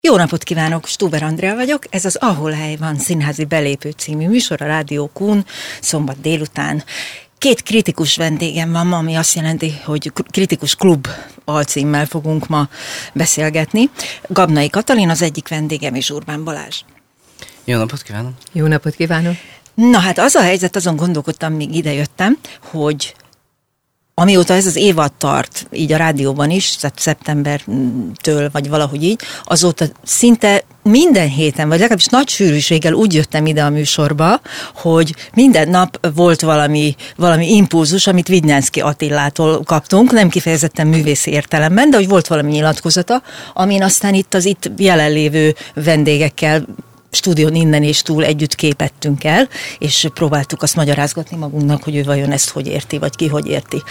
Jó napot kívánok, Stuber Andrea vagyok, ez az Ahol hely van színházi belépő című műsor a Rádió Kun, szombat délután. 2 kritikus vendégem van ma, ami azt jelenti, hogy kritikus klub alcímmel fogunk ma beszélgetni. Gabnai Katalin az egyik vendégem, és Urbán Balázs. Jó napot kívánok! Jó napot kívánok! Na hát az a helyzet, azon gondolkodtam, míg idejöttem, hogy amióta ez az évad tart, így a rádióban is, tehát szeptembertől, vagy valahogy így, azóta szinte minden héten, vagy legalábbis nagy sűrűséggel úgy jöttem ide a műsorba, hogy minden nap volt valami impulzus, amit Vidnyánszky Attilától kaptunk, nem kifejezetten művészi értelemben, de hogy volt valami nyilatkozata, amin aztán itt az itt jelenlévő vendégekkel stúdión innen és túl együtt képettünk el, és próbáltuk azt magyarázgatni magunknak, hogy ő vajon ezt hogy érti, vagy ki hogy érti.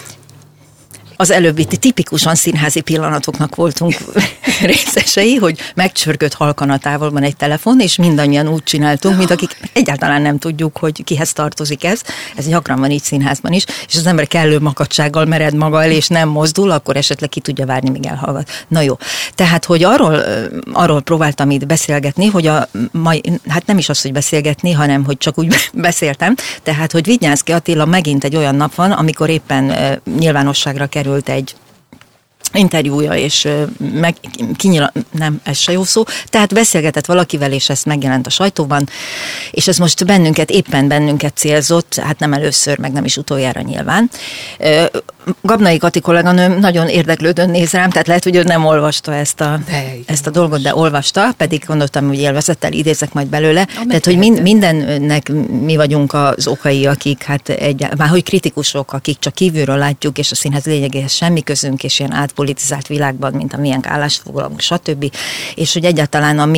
Az előbbi tipikusan színházi pillanatoknak voltunk részesei, hogy megcsörgött halkan a távolban egy telefon, és mindannyian úgy csináltunk, mint akik egyáltalán nem tudjuk, hogy kihez tartozik ez. Ez gyakran van így színházban is, és az ember kellő makacsággal mered maga el, és nem mozdul, akkor esetleg ki tudja várni, míg elhallgat. Na jó. Tehát, hogy arról próbáltam itt beszélgetni, hogy hát nem is az, hogy beszélgetni, hanem, hogy csak úgy beszéltem. Tehát, hogy Vidnyánszky Attila megint egy olyan nap van, amikor éppen nyilvánosságra került egy interjúja, és nem, ez se jó szó, tehát beszélgetett valakivel, és ez megjelent a sajtóban, és ez most éppen bennünket célzott, hát nem először, meg nem is utoljára nyilván. Gabnai Kati kolléganőm nagyon érdeklődően néz rám, tehát lehet, hogy ő nem olvasta ezt a dolgot, de olvasta, pedig gondoltam, hogy élvezettel idézek majd belőle. Tehát, hogy mindennek mi vagyunk az okai, akik már hogy kritikusok, akik csak kívülről látjuk, és a színház lényegéhez semmi közünk, és ilyen átpolitizált világban, mint a milyen állást foglalunk, stb. És hogy egyáltalán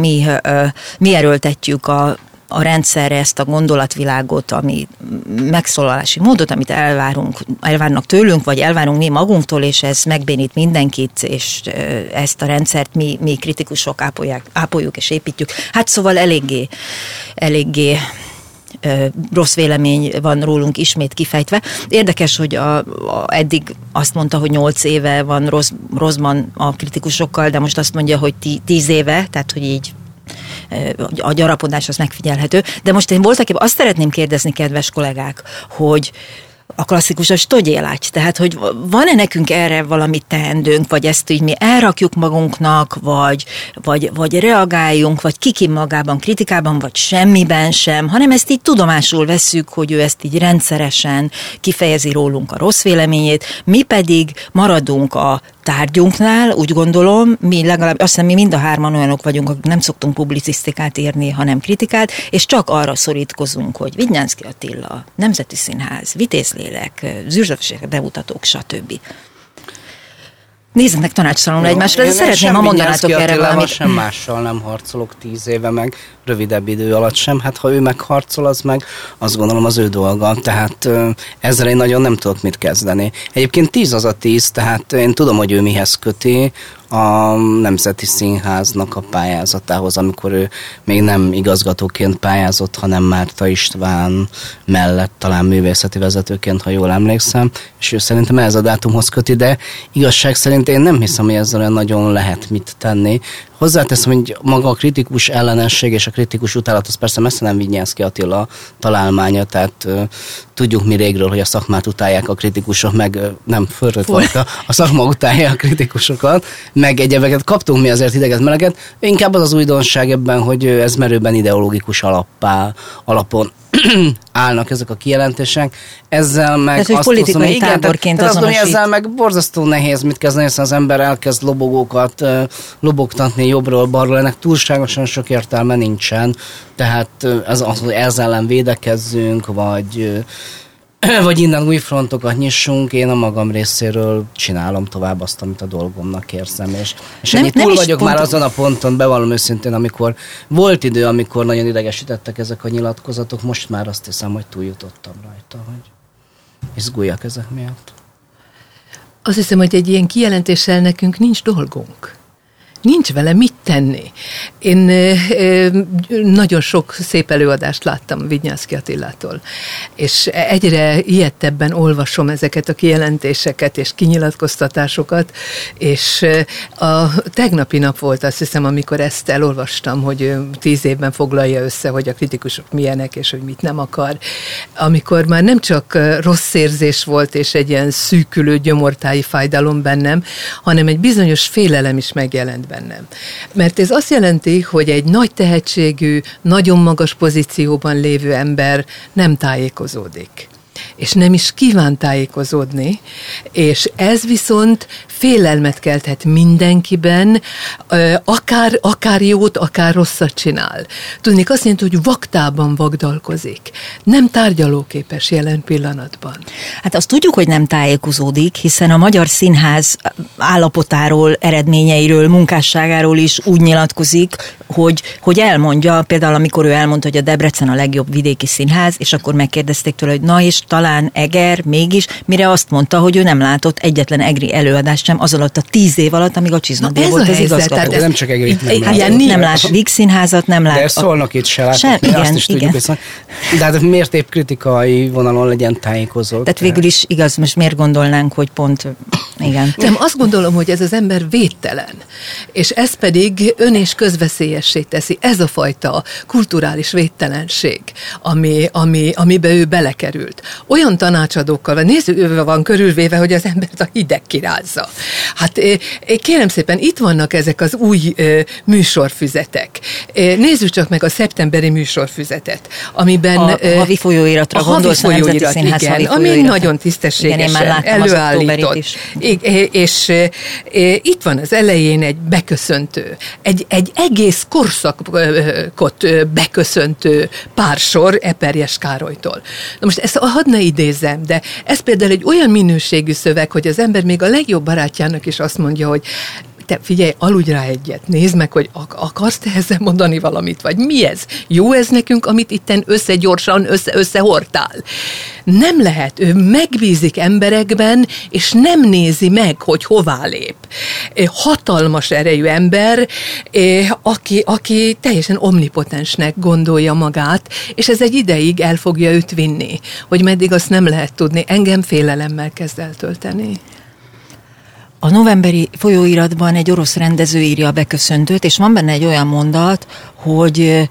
mi erőltetjük a rendszerre ezt a gondolatvilágot, ami megszólalási módot, amit elvárnak tőlünk, vagy elvárunk mi magunktól, és ez megbénít mindenkit, és ezt a rendszert mi kritikusok ápoljuk és építjük. Hát szóval eléggé rossz vélemény van rólunk ismét kifejtve. Érdekes, hogy eddig azt mondta, hogy 8 éve van rosszban a kritikusokkal, de most azt mondja, hogy 10 éve, tehát hogy így a gyarapodás az megfigyelhető. De most én voltaképpen azt szeretném kérdezni, kedves kollégák, hogy a klasszikus togyélágy, tehát, hogy van-e nekünk erre valami teendőnk, vagy ezt így mi elrakjuk magunknak, vagy reagáljunk, vagy kiki magában, kritikában, vagy semmiben sem, hanem ezt így tudomásul vesszük, hogy ő ezt így rendszeresen kifejezi rólunk a rossz véleményét, mi pedig maradunk a tárgyunknál, úgy gondolom, mi legalább, azt hiszem, mi mind a 3 olyanok vagyunk, akik nem szoktunk publicisztikát írni, hanem kritikát, és csak arra szorítkozunk, hogy Vidnyánszky Attila, Nemzeti Színház, Vitézlélek, Zürzsöfösek, bemutatók, stb. Nézzenek tanácstalanul egymásra, de szeretném, ha mondanátok erre valamit. Sem mással nem harcolok 10 éve, meg rövidebb idő alatt sem. Hát ha ő megharcol, az meg azt gondolom az ő dolga. Tehát ezzel én nagyon nem tudok mit kezdeni. Egyébként 10 az a 10, tehát én tudom, hogy ő mihez köti a Nemzeti Színháznak a pályázatához, amikor ő még nem igazgatóként pályázott, hanem Márta István mellett talán művészeti vezetőként, ha jól emlékszem, és ő szerintem ez a dátumhoz köti, de igazság szerint én nem hiszem, hogy ezzel nagyon lehet mit tenni. Hozzáteszem, hogy maga a kritikus ellenesség és a kritikus utálat, az persze messze nem Vidnyánszky Attila találmánya, tehát tudjuk mi régről, hogy a szakmát utálják a kritikusok, meg nem fordítva, a szakma utálja a kritikusokat, meg egyebeket kaptunk mi azért hideget, meleget. Inkább az újdonság ebben, hogy ez merőben ideológikus alapon állnak ezek a kijelentések. Ezzel meg tehát, azt politikai táborként azonosít. Ezzel meg borzasztó nehéz mit kezdeni, hiszen az ember elkezd lobogókat lobogtatni jobbról-balról, ennek túlságosan sok értelme nincsen. Tehát hogy ezzel ellen védekezzünk, vagy innen új frontokat nyissunk, én a magam részéről csinálom tovább azt, amit a dolgomnak érzem. És ennyi túl vagyok már azon a ponton, bevallom őszintén, amikor volt idő, amikor nagyon idegesítettek ezek a nyilatkozatok, most már azt hiszem, hogy túljutottam rajta, hogy izguljak ezek miatt. Azt hiszem, hogy egy ilyen kijelentéssel nekünk nincs dolgunk. nincs vele mit tenni. Én nagyon sok szép előadást láttam Vidnyánszky Attilától, és egyre ijedtebben olvasom ezeket a kijelentéseket és kinyilatkoztatásokat, és a tegnapi nap volt, azt hiszem, amikor ezt elolvastam, hogy 10 évben foglalja össze, hogy a kritikusok milyenek, és hogy mit nem akar. Amikor már nem csak rossz érzés volt, és egy ilyen szűkülő gyomortáji fájdalom bennem, hanem egy bizonyos félelem is megjelent bennem. Mert ez azt jelenti, hogy egy nagy tehetségű, nagyon magas pozícióban lévő ember nem tájékozódik. És nem is kíván tájékozódni, és ez viszont félelmet kelthet mindenkiben, akár jót, akár rosszat csinál. Tudnék, azt jelenti, hogy vaktában vagdalkozik. Nem tárgyalóképes jelen pillanatban. Hát azt tudjuk, hogy nem tájékozódik, hiszen a Magyar Színház állapotáról, eredményeiről, munkásságáról is úgy nyilatkozik, hogy elmondja, például amikor ő elmondta, hogy a Debrecen a legjobb vidéki színház, és akkor megkérdezték tőle, hogy na és talán Eger mégis, mire azt mondta, hogy ő nem látott egyetlen egri előadást sem az alatt a 10 év alatt, amíg a Csizmadia volt az igazgató. Nem csak Egrit nem lát Víg Színházat, nem lát. De szólnak itt se látott, azt is tudjuk, hogy de hát miért épp kritikai vonalon legyen tájékozott? Tehát végül is igaz, most miért gondolnánk, hogy pont, igen. Nem, azt gondolom, hogy ez az ember védtelen, és ez pedig ön- és közveszélyessé teszi. Ez a fajta kulturális védtelenség, amibe ő belekerült. Olyan tanácsadókkal van körülvéve, hogy az embert a hideg kirázza. Hát kérem szépen, itt vannak ezek az új műsorfüzetek. Nézzük csak meg a szeptemberi műsorfüzetet, amiben... A havi folyóiratra gondolsz, a Nemzeti Színház igen, havi ami nagyon tisztességesen előállított. És itt van az elején egy beköszöntő, egy egész korszakot beköszöntő pársor Eperjes Károlytól. Na most ezt hadd ne idézzem, de ez például egy olyan minőségű szöveg, hogy az ember még a legjobb barátjának is azt mondja, hogy te figyelj, aludj rá egyet, nézd meg, hogy akarsz te ezzel mondani valamit, vagy mi ez? Jó ez nekünk, amit itten gyorsan összehordtál? Nem lehet, ő megbízik emberekben, és nem nézi meg, hogy hová lép. Hatalmas erejű ember, aki teljesen omnipotensnek gondolja magát, és ez egy ideig el fogja őt vinni, hogy meddig azt nem lehet tudni. Engem félelemmel kezd eltölteni. A novemberi folyóiratban egy orosz rendező írja a beköszöntőt, és van benne egy olyan mondat, hogy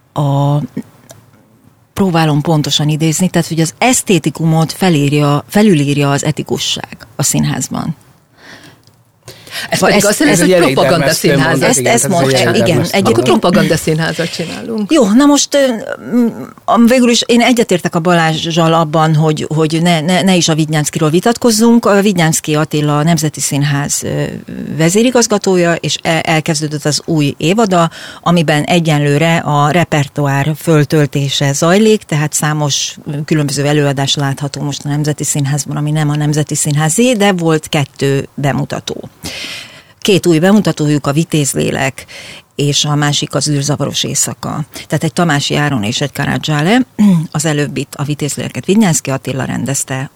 próbálom pontosan idézni, tehát hogy az esztétikumot felülírja az etikusság a színházban. Ez pedig azt jelenti, hogy propagandaszínházat. Ezt mondta, igen. Akkor propagandaszínházat csinálunk. Jó, na most végül is én egyetértek a Balázsral abban, hogy ne is a Vidnyánszkyról vitatkozzunk. A Vidnyánszky Attila a Nemzeti Színház vezérigazgatója, és elkezdődött az új évada, amiben egyenlőre a repertoár föltöltése zajlik, tehát számos különböző előadás látható most a Nemzeti Színházban, ami nem a Nemzeti Színházé, de volt 2 bemutató. 2 új bemutatójuk, a Vitézlélek, és a másik az űrzavaros éjszaka. Tehát egy Tamási Áron és egy Karadzsále, az előbbit, a Vitézléleket Vidnyánszky Attila rendezte,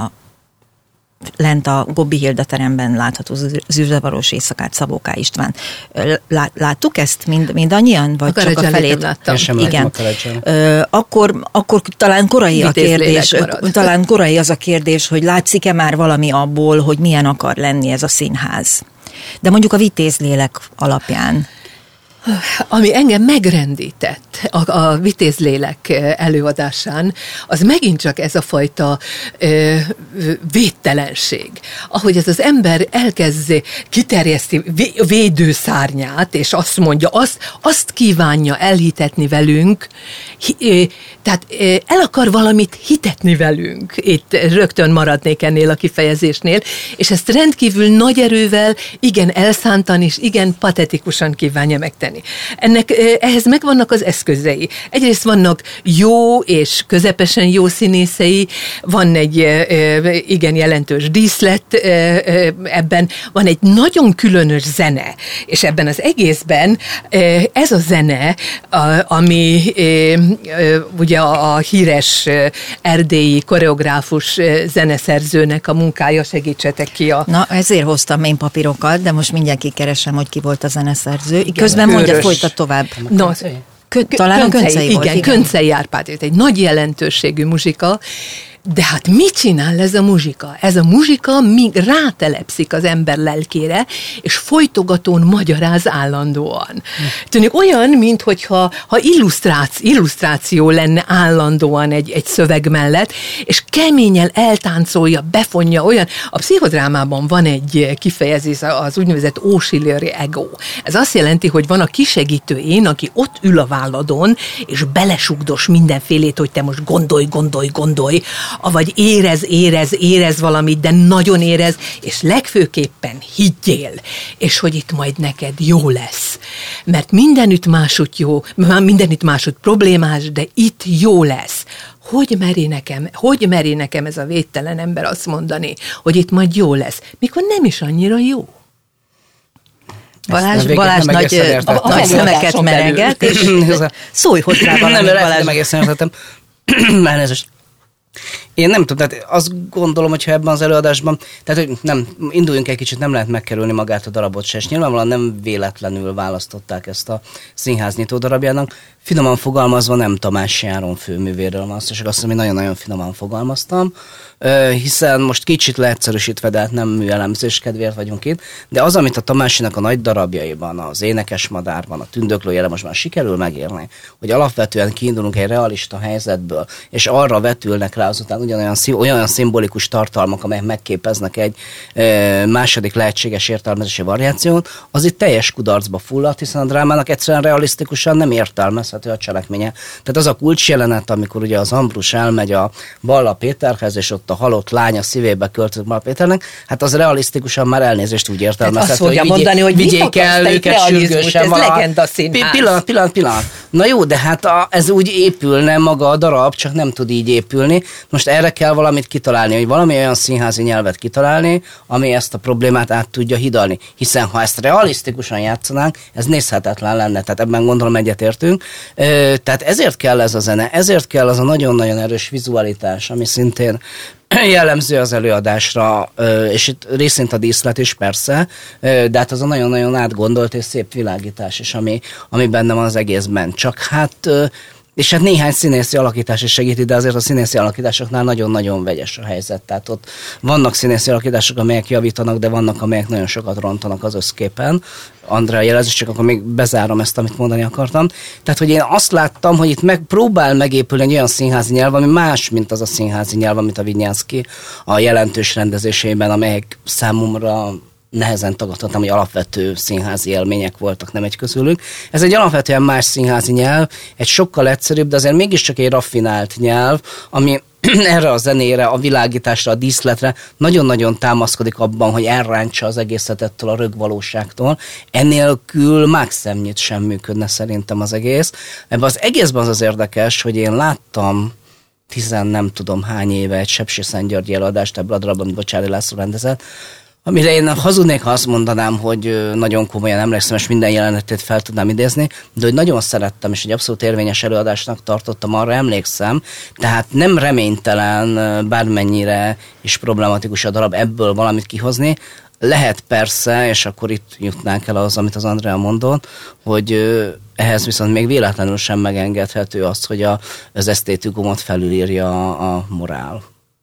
lent a Gobbi Hilda teremben látható az űrzavaros éjszakát Szabó K. István. Láttuk ezt mindannyian? Vagy a csak a felét? Láttam. Igen. Akkor talán korai a kérdés, talán korai az a kérdés, hogy látszik-e már valami abból, hogy milyen akar lenni ez a színház. De mondjuk a Vitézlélek alapján. Ami engem megrendített a Vitézlélek előadásán, az megint csak ez a fajta védtelenség. Ahogy ez az ember elkezd kiterjeszti védőszárnyát, és azt mondja, azt kívánja elhitetni velünk, tehát el akar valamit hitetni velünk. Itt rögtön maradnék ennél a kifejezésnél, és ezt rendkívül nagy erővel, igen elszántan és igen patetikusan kívánja megtenni. Ehhez megvannak az eszközei. Egyrészt vannak jó és közepesen jó színészei, van egy igen jelentős jelentős díszlet ebben, van egy nagyon különös zene, és ebben az egészben ez a zene, ami ugye a híres erdélyi koreográfus zeneszerzőnek a munkája, segítsetek ki a... Na, ezért hoztam én papírokat, de most mindjárt kikeresem, hogy ki volt a zeneszerző. Közben mondja, folytat tovább. No, talán a Göncei volt. Igen, Göncei Árpád, egy nagy jelentőségű muzsika, de hát mit csinál ez a muzsika? Ez a muzsika még rátelepszik az ember lelkére, és folytogatón magyaráz állandóan. Tűnik olyan, minthogyha illusztráció lenne állandóan egy szöveg mellett, és keményen eltáncolja, befonja olyan. A pszichodrámában van egy kifejezés, az úgynevezett auxiliary ego. Ez azt jelenti, hogy van a kisegítő én, aki ott ül a válladon, és belesugdos mindenfélét, hogy te most gondolj, vagy érez valamit, de nagyon érez, és legfőképpen higgyél, és hogy itt majd neked jó lesz. Mert mindenütt másút problémás, de itt jó lesz. Hogy meri nekem ez a védtelen ember azt mondani, hogy itt majd jó lesz, mikor nem is annyira jó? Balázs nagy szemeket mereget, és szólj hozzá valamit, Balázs. Nem egészen értettem. Én nem tudom, tehát azt gondolom, hogyha ebben az előadásban, tehát hogy nem, induljunk egy kicsit, nem lehet megkerülni magát a darabot se, és nyilvánvalóan nem véletlenül választották ezt a színház nyitó darabjának. Finoman fogalmazva nem Tamássy Áron főművéről van szó, és azt hiszem, hogy nagyon-nagyon finoman fogalmaztam, hiszen most kicsit leegyszerűsítve, de hát nem műelemzés kedvéért vagyunk itt, de az, amit a Tamássynak a nagy darabjaiban, az Énekes madárban, a Tündöklő Jelemosban sikerül megérni, hogy alapvetően kiindulunk egy realista helyzetből, és arra vetülnek rá azután olyan szimbolikus tartalmak, amelyek megképeznek egy második lehetséges értelmezési variációt, az itt teljes kudarcba fulladt, hiszen a drámának egyszerűen realisztikusan nem értelmezhető a cselekménye. Tehát az a kulcsjelenet, amikor ugye az Ambrus elmegy a Balla Péterhez, és ott a halott lánya szívébe költözik Balla Péternek, hát az realisztikusan már elnézést úgy értelmezhető, azt fogja mondani, hogy vigyék el őket sürgősen. Ez legenda színház. Pillanat. Na jó, de hát ez úgy épülne maga a darab, csak nem tud így épülni. Most erre kell valamit kitalálni, hogy valami olyan színházi nyelvet kitalálni, ami ezt a problémát át tudja hidalni. Hiszen ha ezt realisztikusan játszanánk, ez nézhetetlen lenne, tehát ebben gondolom egyetértünk. Tehát ezért kell ez a zene, ezért kell az a nagyon-nagyon erős vizualitás, ami szintén jellemző az előadásra, és itt részint a díszlet is persze, de hát az a nagyon-nagyon átgondolt és szép világítás is, ami benne van az egészben. Csak hát és hát néhány színészi alakítás is segíti, de azért a színészi alakításoknál nagyon-nagyon vegyes a helyzet. Tehát ott vannak színészi alakítások, amelyek javítanak, de vannak, amelyek nagyon sokat rontanak az összképen. Andrea jelez, csak akkor még bezárom ezt, amit mondani akartam. Tehát, hogy én azt láttam, hogy itt próbál megépülni egy olyan színházi nyelv, ami más, mint az a színházi nyelv, amit a Widnyánszky a jelentős rendezésében, amelyek számomra nehezen tagadhatnám, hogy alapvető színházi élmények voltak, nem egy közülük. Ez egy alapvetően más színházi nyelv, egy sokkal egyszerűbb, de azért mégiscsak egy raffinált nyelv, ami erre a zenére, a világításra, a díszletre nagyon-nagyon támaszkodik abban, hogy elrántsa az egészet ettől a rögvalóságtól. Ennélkül mágszemnyit sem működne szerintem az egész. Ebben az egészben az érdekes, hogy én láttam nem tudom hány éve egy Sepsiszentgyörgyi előadást ebből a darabban, amit Bocsári László rendezett, amire én hazudnék, ha azt mondanám, hogy nagyon komolyan emlékszem, és minden jelenetét fel tudnám idézni, de hogy nagyon szerettem, és egy abszolút érvényes előadásnak tartottam, arra emlékszem, tehát nem reménytelen, bármennyire is problematikus a darab ebből valamit kihozni. Lehet persze, és akkor itt jutnánk el az, amit az Andrea mondott, hogy ehhez viszont még véletlenül sem megengedhető az, hogy az esztétikumot felülírja a morál.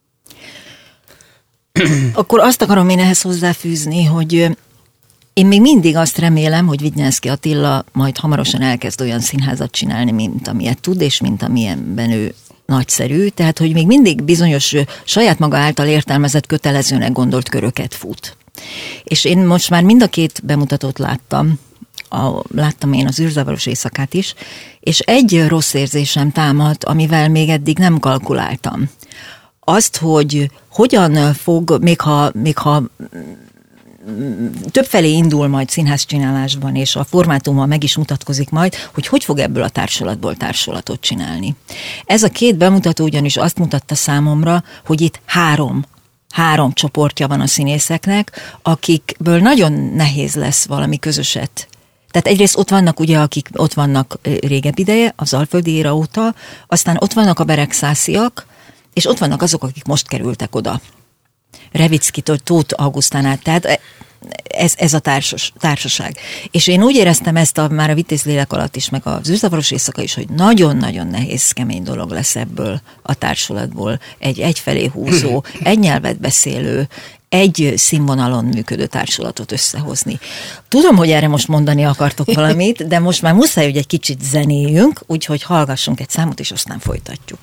Akkor azt akarom én ehhez hozzáfűzni, hogy én még mindig azt remélem, hogy Widnyánszky Attila majd hamarosan elkezd olyan színházat csinálni, mint amilyet tud, és mint amilyenben ő nagyszerű, tehát hogy még mindig bizonyos saját maga által értelmezett kötelezőnek gondolt köröket fut. És én most már mind a két bemutatót láttam, láttam én az űrzavaros éjszakát is, és egy rossz érzésem támadt, amivel még eddig nem kalkuláltam. Azt, hogy hogyan fog, még ha többfelé indul majd színházcsinálásban, és a formátuma meg is mutatkozik majd, hogy fog ebből a társulatból társulatot csinálni. Ez a két bemutató ugyanis azt mutatta számomra, hogy itt 3 csoportja van a színészeknek, akikből nagyon nehéz lesz valami közöset. Tehát egyrészt ott vannak ugye, akik ott vannak régebb ideje, az Alföldi éra óta, aztán ott vannak a beregszásziak, és ott vannak azok, akik most kerültek oda. Revickitől Tóth Augusztán át, tehát ez a társaság. És én úgy éreztem ezt már a Vitéz lélek alatt is, meg az űrzavaros éjszaka is, hogy nagyon-nagyon nehéz, kemény dolog lesz ebből a társulatból egy egyfelé húzó, egy nyelvet beszélő, egy színvonalon működő társulatot összehozni. Tudom, hogy erre most mondani akartok valamit, de most már muszáj, hogy egy kicsit zenéljünk, úgyhogy hallgassunk egy számot, és aztán folytatjuk.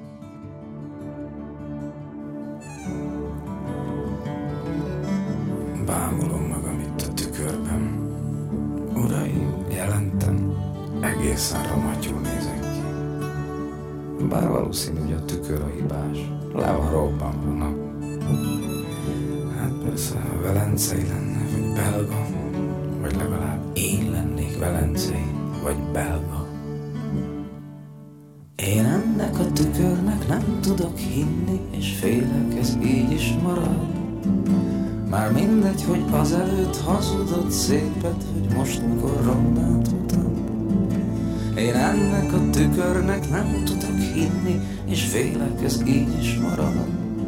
Bámulom magam itt a tükörben. Uraim, jelentem, egészen romatyul nézek ki. Bár valószínű, hogy a tükör a hibás, le van robbanva a nap. Hát persze, ha velencei lenne, vagy belga, vagy legalább én lennék velencei, vagy belga. Én ennek a tükörnek nem tudok hinni, és félek, ez így is marad. Már mindegy, hogy azelőtt hazudott szépet, hogy most mikor rondát mutat. Én ennek a tükörnek nem tudok hinni, és félek, ez így is marad.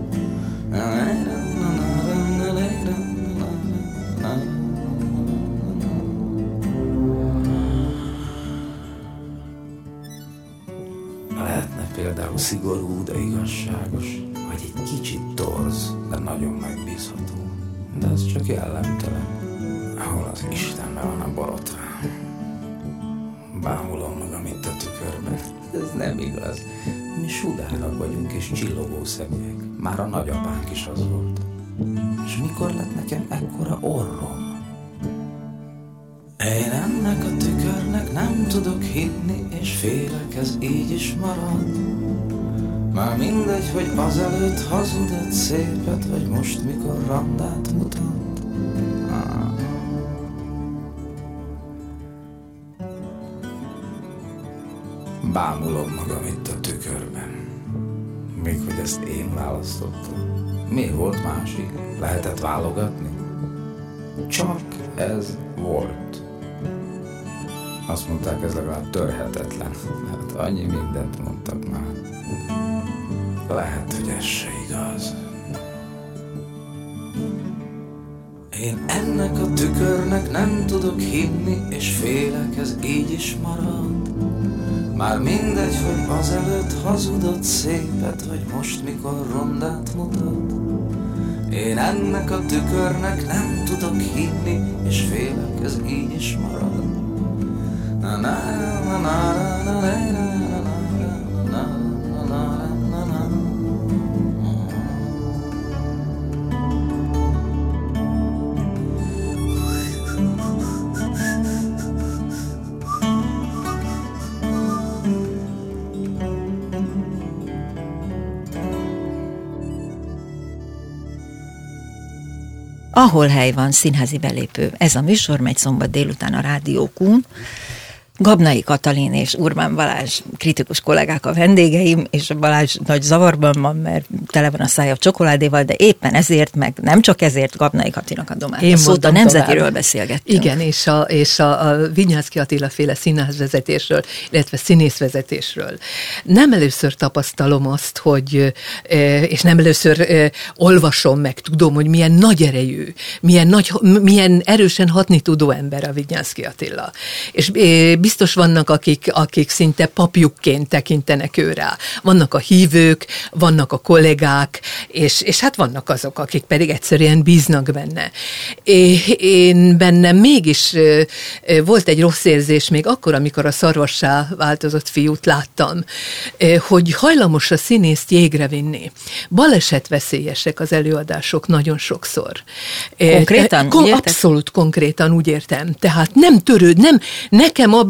Lehetne például szigorú, de igazságos, vagy egy kicsit torz, de nagyon megbízható. De ez csak jellemtelen, ahol az Istenben van a borotván. Bámulom magam itt a tükörben. Ez nem igaz. Mi sudárak vagyunk és csillogó szeműek. Már a nagyapánk is az volt. És mikor lett nekem ekkora orrom? Én ennek a tükörnek nem tudok hinni, és félek, ez így is marad. Már mindegy, hogy azelőtt hazudott szépet, vagy most mikor randát mutat. Bámulom magam itt a tükörben. Még hogy ezt én választottam. Miért volt másik? Lehetett válogatni? Csak ez volt. Azt mondták, ez legalább törhetetlen. Hát annyi mindent mondtak már. Lehet, hogy ez se igaz. Én ennek a tükörnek nem tudok hinni, és félek, ez így is marad. Már mindegy, hogy azelőtt hazudott szépet, vagy most mikor rondát mutat. Én ennek a tükörnek nem tudok hinni, és félek, ez így is marad. Na na na na na na na na. Ahol hely van, színházi belépő. Ez a műsor megy szombat délután a Rádió Q-n. Gabnai Katalin és Urbán Balázs kritikus kollégák a vendégeim, és Balázs nagy zavarban van, mert tele van a szája csokoládéval, de éppen ezért, meg nem csak ezért Gabnai Katinak adom át a szót, a Nemzetiről beszélgettünk. Igen, és a Vinyánszky Attila féle színházvezetésről, illetve színészvezetésről. Nem először tapasztalom azt, hogy, és nem először olvasom meg, tudom, hogy milyen nagy erejű, milyen erősen hatni tudó ember a Vinyánszky Attila. És biztos vannak, akik szinte papjukként tekintenek őrá. Vannak a hívők, vannak a kollégák, és hát vannak azok, akik pedig egyszerűen bíznak benne. Én bennem mégis volt egy rossz érzés még akkor, amikor a Szarvassá változott fiút láttam, hogy hajlamos a színészt jégre vinni. Balesetveszélyesek az előadások nagyon sokszor. Konkrétan? Abszolút konkrétan, úgy értem. Tehát nem nekem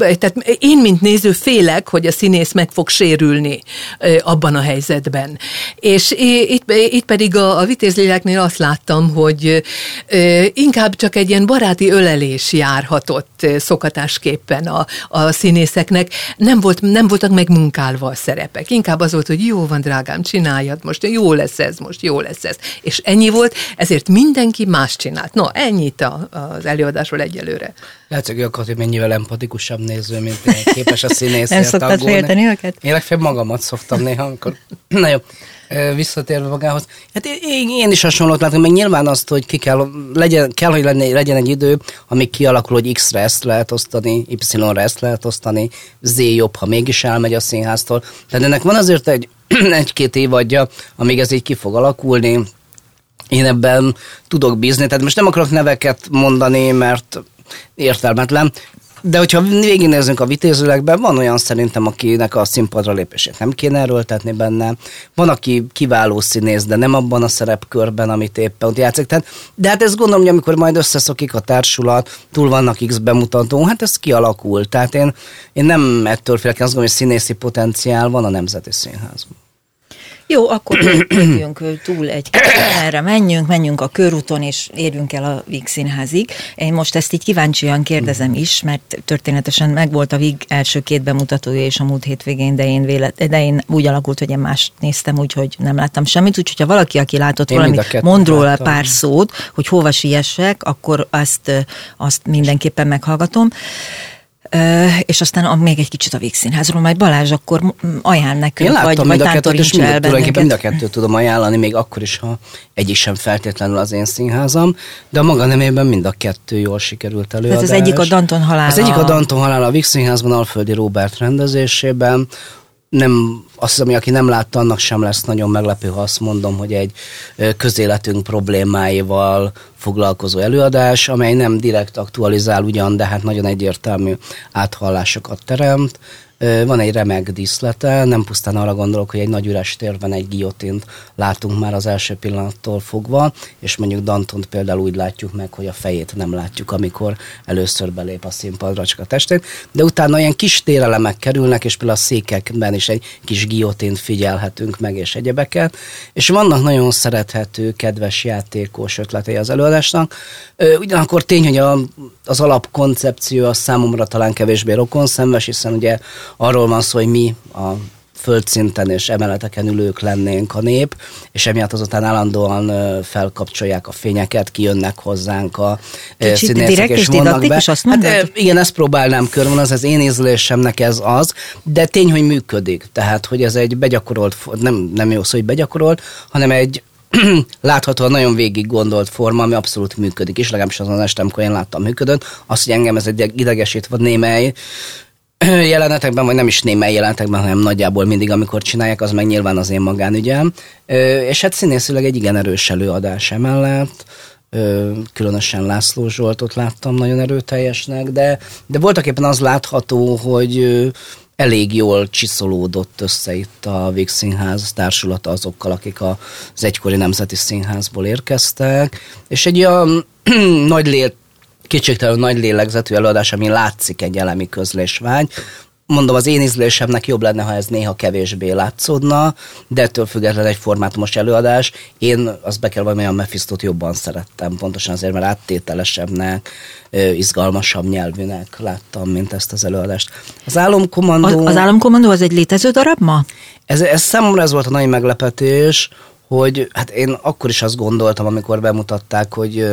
tehát én, mint néző félek, hogy a színész meg fog sérülni abban a helyzetben. És itt pedig a Vitézléleknél azt láttam, hogy inkább csak egy ilyen baráti ölelés járhatott szokatásképpen a színészeknek. Nem voltak megmunkálva a szerepek. Inkább az volt, hogy jó van, drágám, csináljad, most jó lesz ez, most jó lesz ez. És ennyi volt, ezért mindenki más csinált. No, ennyit az előadásról egyelőre. Látszik, hogy mennyivel empatikusabb néző, mint képes a színészért nem szoktad félteni őket? Én legfeljebb magamat szoktam néha, amikor... Na jó, visszatérve magához. Hát én is hasonlót látom, meg nyilván azt, hogy hogy legyen egy idő, amíg kialakul, hogy X-re ezt lehet osztani, Y-re ezt lehet osztani, Z jobb, ha mégis elmegy a színháztól. Tehát ennek van azért egy-két évadja, amíg ez így ki fog alakulni. Én ebben tudok bízni, tehát most nem akarok neveket mondani, mert értelmetlen, de hogyha végignézzünk a Vitézlélekben, van olyan szerintem, akinek a színpadra lépését nem kéne erőltetni benne, van, aki kiváló színész, de nem abban a szerepkörben, amit éppen ott játszik. De hát ezt gondolom, hogy amikor majd összeszokik a társulat, túl vannak X bemutató, hát ez kialakul. Tehát én nem ettől félek, azt gondolom, hogy színészi potenciál van a Nemzeti Színházban. Jó, akkor lépjünk túl erre menjünk a körúton, és érjünk el a Víg Színházig. Én most ezt így kíváncsian kérdezem is, mert történetesen megvolt a Víg első 2 bemutatója és a múlt hétvégén, de én úgy alakult, hogy én mást néztem, úgyhogy nem láttam semmit. Úgyhogy ha valaki, aki látott valamit, mond róla pár szót, hogy hova siessek, akkor azt mindenképpen meghallgatom. És aztán még egy kicsit a Víg Színházról, majd Balázs akkor ajánl nekünk, vagy tántoríts el bennünket. Mind a kettőt tudom ajánlani, még akkor is, ha egyik sem feltétlenül az én színházam, de a maga nemében mind a kettő jól sikerült előadás. Tehát az egyik a Danton halála. Az egyik a Danton halála a Víg Színházban, Alföldi Róbert rendezésében. Nem, azt hiszem, hogy aki nem látta, annak sem lesz nagyon meglepő, ha azt mondom, hogy egy közéletünk problémáival foglalkozó előadás, amely nem direkt aktualizál ugyan, de hát nagyon egyértelmű áthallásokat teremt. Van egy remek díszlete, nem pusztán arra gondolok, hogy egy nagy üres térben egy guillotint látunk már az első pillanattól fogva, és mondjuk Dantont például úgy látjuk meg, hogy a fejét nem látjuk, amikor először belép a színpadra, csak a testét, de utána ilyen kis térelemek kerülnek, és például a székekben is egy kis guillotint figyelhetünk meg, és egyebeket, és vannak nagyon szerethető, kedves játékos ötletei az előadásnak. Ugyanakkor tény, hogy az alapkoncepció az számomra talán kevésbé rokonszenves, hiszen ugye arról van szó, hogy mi a földszinten és emeleteken ülők lennénk a nép, és emiatt azután állandóan felkapcsolják a fényeket, kijönnek hozzánk a színészek, és vonnak be. Hát, igen, ezt próbálnám körvonalni, az én ízlésemnek ez az, de tény, hogy működik. Tehát, hogy ez egy begyakorolt, nem jó szó, hogy begyakorolt, hanem egy láthatóan nagyon végig gondolt forma, ami abszolút működik, és legalábbis azon este, amikor én láttam, működött. Az, hogy engem ez egy idegesít, némely jelenetekben, vagy nem is némely jelenetekben, hanem nagyjából mindig, amikor csinálják, az meg nyilván az én magánügyem. És hát színészileg egy igen erős előadás emellett, különösen László Zsoltot láttam nagyon erőteljesnek, de voltak éppen az látható, hogy elég jól csiszolódott össze itt a Víg Színház társulata azokkal, akik az egykori Nemzeti Színházból érkeztek, és egy olyan kétségtelenül nagy lélegzetű előadás, ami látszik egy elemi közlésvágy. Mondom, az én ízlésemnek jobb lenne, ha ez néha kevésbé látszódna, de ettől függetlenül egy formátumos előadás. Én azt be kell valami olyan Mephistót jobban szerettem, pontosan azért, mert áttételesebbnek, izgalmasabb nyelvűnek láttam, mint ezt az előadást. Az Álomkommandó... Az Álomkommandó az egy létező darab ma? Ez számomra ez volt a nagy meglepetés, hogy hát én akkor is azt gondoltam, amikor bemutatták, hogy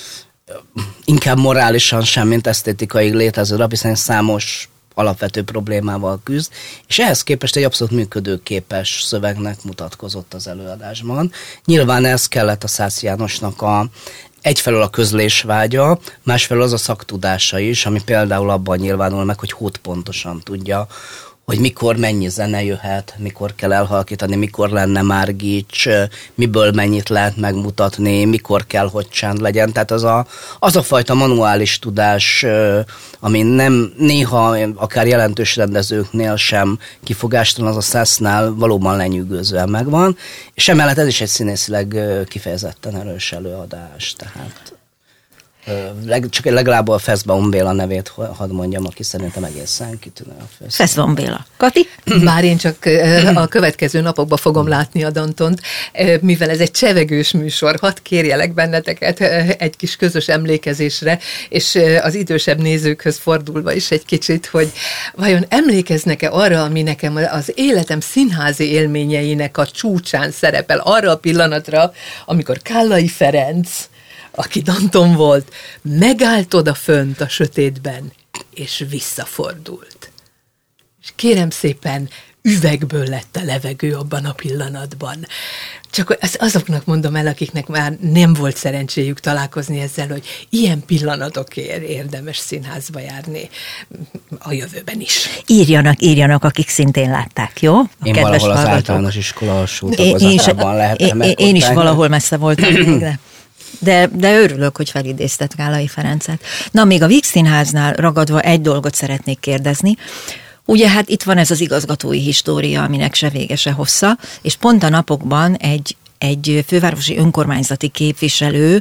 inkább morálisan sem, mint esztétikai létező darab, hiszen számos alapvető problémával küzd, és ehhez képest egy abszolút működőképes szövegnek mutatkozott az előadásban. Nyilván ez kellett a Szász Jánosnak egyfelől a közlésvágya, másfelől az a szaktudása is, ami például abban nyilvánul meg, hogy pontosan tudja, hogy mikor mennyi zene jöhet, mikor kell elhalkítani, mikor lenne már gics, miből mennyit lehet megmutatni, mikor kell, hogy csend legyen. Tehát az a fajta manuális tudás, ami nem néha akár jelentős rendezőknél sem kifogástalan, az a Szásznál valóban lenyűgözően megvan, és emellett ez is egy színészileg kifejezetten erős előadás. Tehát... Csak legalább a Feszbaum Béla nevét hadd mondjam, aki szerintem egészen kitűnő a főszereplő. Feszbaum Béla. Kati? Bár én csak a következő napokban fogom látni a Dantont, mivel ez egy csevegős műsor, hadd kérjelek benneteket egy kis közös emlékezésre, és az idősebb nézőkhöz fordulva is egy kicsit, hogy vajon emlékeznek-e arra, ami nekem az életem színházi élményeinek a csúcsán szerepel, arra a pillanatra, amikor Kállai Ferenc, aki Danton volt, megállt odafönt a sötétben, és visszafordult. És kérem szépen, üvegből lett a levegő abban a pillanatban. Csak azoknak mondom el, akiknek már nem volt szerencséjük találkozni ezzel, hogy ilyen pillanatokért érdemes színházba járni a jövőben is. Írjanak, akik szintén látták, jó? Én valahol az általános iskola alsó tagozatában lehettem. Én is valahol messze voltam még, de örülök, hogy felidéztet Kállai Ferencet. Na, még a Víg Színháznál ragadva egy dolgot szeretnék kérdezni. Ugye hát itt van ez az igazgatói história, aminek se vége, se hossza, és pont a napokban egy fővárosi önkormányzati képviselő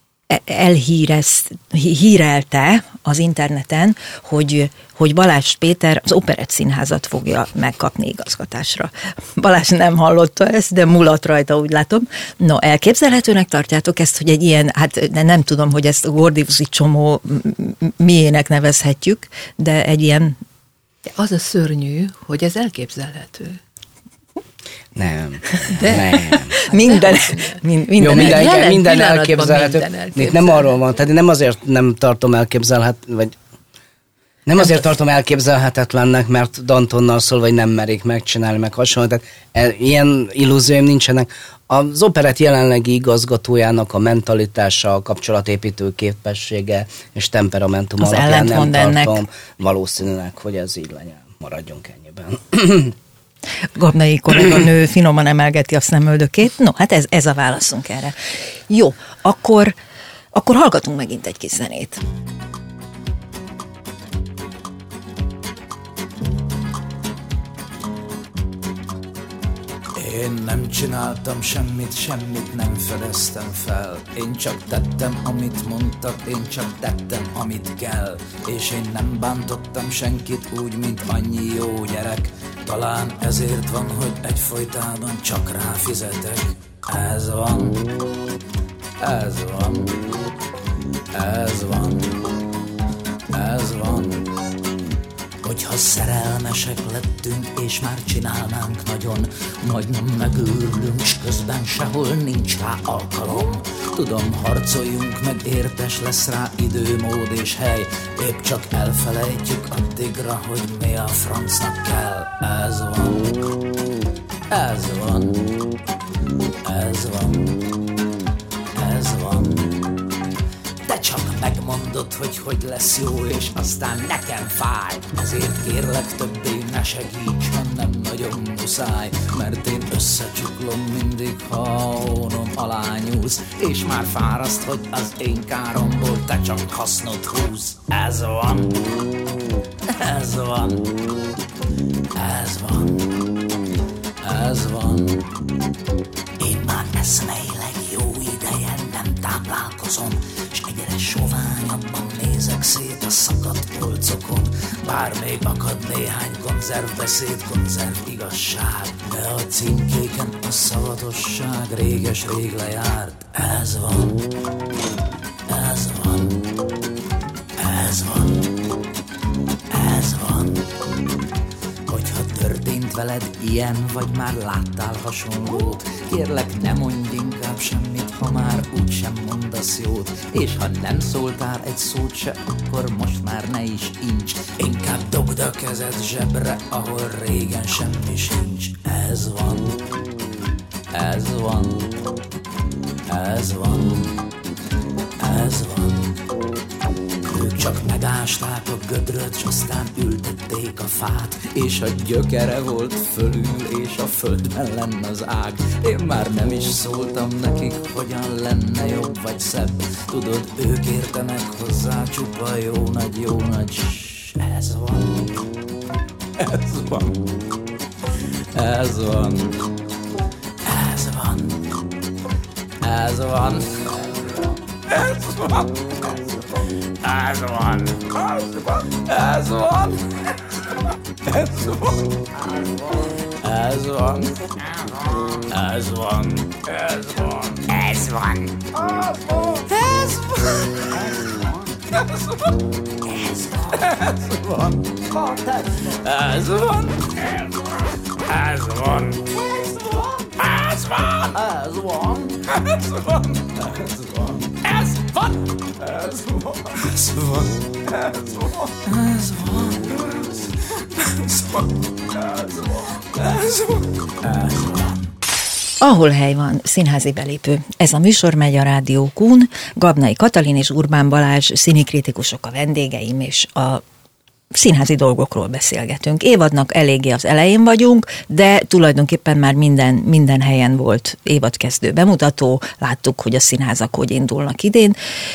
hírelte az interneten, hogy Balázs Péter az Operett Színházat fogja megkapni igazgatásra. Balázs nem hallotta ezt, de mulat rajta, úgy látom. No, elképzelhetőnek tartjátok ezt, hogy egy ilyen, hát nem tudom, hogy ezt a Gordiuszi csomó miének nevezhetjük, de egy ilyen... Az a szörnyű, hogy ez elképzelhető. Nem. Minden elképzelhető. Itt nem arról van, tehát nem azért nem tartom tartom elképzelhetetlennek, mert Dantonnal szól, vagy nem merik megcsinálni, meg hasonló. Tehát ilyen illúzióim nincsenek. Az Operett jelenlegi igazgatójának a mentalitása, a kapcsolatépítő képessége és temperamentum az alapján nem tartom ennek valószínűleg, hogy ez így legyen. Maradjunk ennyiben. Gabnai kolléganő finoman emelgeti a szemöldökét. No, hát ez a válaszunk erre. Jó, akkor hallgatunk megint egy kis zenét. Én nem csináltam semmit nem fedeztem fel. Én csak tettem, amit mondtak, én csak tettem, amit kell. És én nem bántottam senkit úgy, mint annyi jó gyerek. Talán ezért van, hogy egyfolytában csak ráfizetek. Ez van, ez van, ez van, ez van. Hogyha szerelmesek lettünk, és már csinálnánk nagyon, majdnem megőrülünk, s közben sehol nincs rá alkalom. Tudom, harcoljunk meg, értes lesz rá idő, mód és hely, épp csak elfelejtjük addigra, hogy mi a francnak kell. Ez van, ez van, ez van, ez van. Te csak megmondod, hogy lesz jó, és aztán nekem fáj. Ezért kérlek, többé ne segíts, ha nem nagyon muszáj. Mert én összecsuklom mindig, ha a hónom alá nyúlsz. És már fáraszt, hogy az én káromból te csak hasznot húz. Ez van, ez van, ez van, ez van. Én már eszmeileg jó ideje nem táplálkozom, s egyre soványabban nézek szét a szakadt polcokon. Bár még akad néhány konzervbeszéd, konzerv igazság, de a címkéken a szavatosság réges-rég lejárt. Ez van, ez van, ez van, ez van. Hogyha történt veled ilyen, vagy már láttál hasonlót, kérlek, ne mondj inkább semmit, ha már úgysem mondasz jót. És ha nem szóltál egy szót se, akkor most már ne is incs. Inkább dobd a kezed zsebre, ahol régen semmi sincs. Ez van, ez van, ez van, ez van. Ők csak megásták a gödröt, s aztán ültették a fát, és a gyökere volt fölül, és a földben lenne az ág. Én már nem is szóltam nekik, hogyan lenne jobb vagy szebb. Tudod, ők értenek hozzá, csupa jó nagy. Ez van, ez van, ez van, ez van, ez van, ez van, ez van. Ez van. Ez van. Ez van. Ez van. Ez van. Ez van. Ez van. Ez van. Ez van. Ez van. Ez van. Ez van. Ez van. Ez van. Ez van. Ez van. Ez van. Ez van. Ahol hely van, színházi belépő. Ez a műsor megy a Rádió Kun. Gabnai Katalin és Urbán Balázs színikritikusok a vendégeim, és a színházi dolgokról beszélgetünk. Évadnak eléggé az elején vagyunk, de tulajdonképpen már minden helyen volt évadkezdő bemutató. Láttuk, hogy a színházak hogy indulnak idén.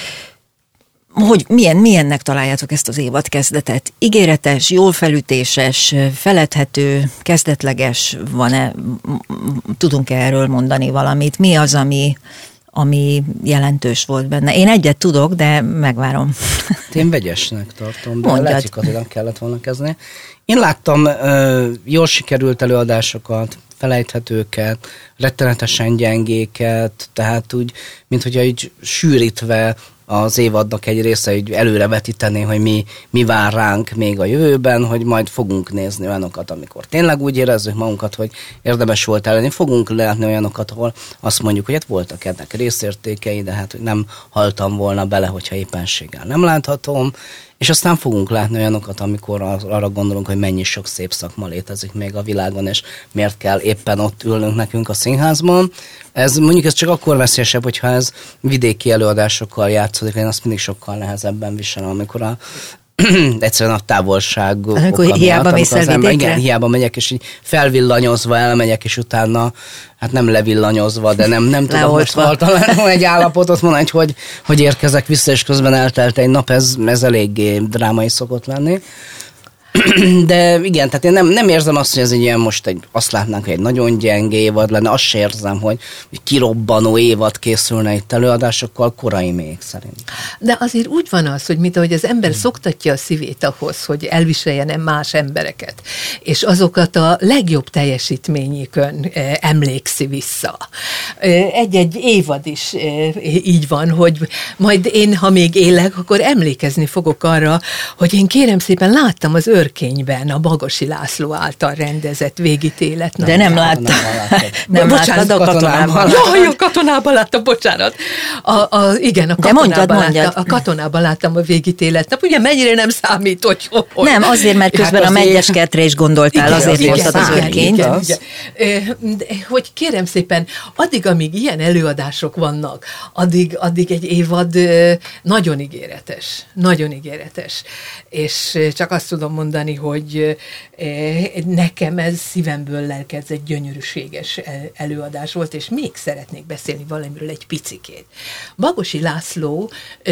Hogy milyennek találjátok ezt az évadkezdetet? Ígéretes, jól felütéses, feledhető, kezdetleges, van-e, tudunk-e erről mondani valamit? Mi az, ami jelentős volt benne? Én egyet tudok, de megvárom. Én vegyesnek tartom, de Mondjad. lehet, hogy Katinak kellett volna kezdeni. Én láttam jól sikerült előadásokat, felejthetőket, rettenetesen gyengéket, tehát úgy, mint hogyha így sűrítve az évadnak egy része így előrevetítené, hogy mi vár ránk még a jövőben, hogy majd fogunk nézni olyanokat, amikor tényleg úgy érezzük magunkat, hogy érdemes volt ellenni. Fogunk látni olyanokat, ahol azt mondjuk, hogy hát voltak ennek részértékei, de hát hogy nem haltam volna bele, hogyha éppenséggel nem láthatom. És aztán fogunk látni olyanokat, amikor arra gondolunk, hogy mennyi sok szép szakma létezik még a világon, és miért kell éppen ott ülnünk nekünk a színházban. Ez csak akkor veszélyesebb, hogyha ez vidéki előadásokkal játszódik, én azt mindig sokkal nehezebben viselem, amikor egyszerűen a távolság amikor hiába mész el vidékre. Igen, hiába megyek, és így felvillanyozva elmegyek, és utána, hát nem levillanyozva, de nem tudom most találni egy állapotot mondani, hogy érkezek vissza, és közben eltelt egy nap, ez eléggé drámai szokott lenni. De igen, tehát én nem érzem azt, hogy ez egy ilyen azt látnánk, hogy egy nagyon gyenge évad lenne, azt se érzem, hogy kirobbanó évad készülne itt előadásokkal, korai még szerint. De azért úgy van az, hogy mint ahogy az ember szoktatja a szívét ahhoz, hogy elviseljen más embereket, és azokat a legjobb teljesítményükön emlékszi vissza. Egy-egy évad is így van, hogy majd én, ha még élek, akkor emlékezni fogok arra, hogy én kérem szépen láttam az Örkényben a Bagosi László által rendezett végítélet. De nem láttam. Nem láttad a Katonában. Jaj, a Katonában láttam, bocsánat. Igen, a Katonában láttam a végítéletnap. Ugye mennyire nem számít, hogy... Nem, azért, mert közben a Megyeskertre is gondoltál, igen, azért mondtad az Örkényt. Hogy kérem szépen, addig, amíg ilyen előadások vannak, addig egy évad nagyon ígéretes. Nagyon ígéretes. És csak azt tudom mondani, hogy nekem ez szívemből lelkedzett gyönyörűséges előadás volt, és még szeretnék beszélni valamiről egy picikét. Bagosi László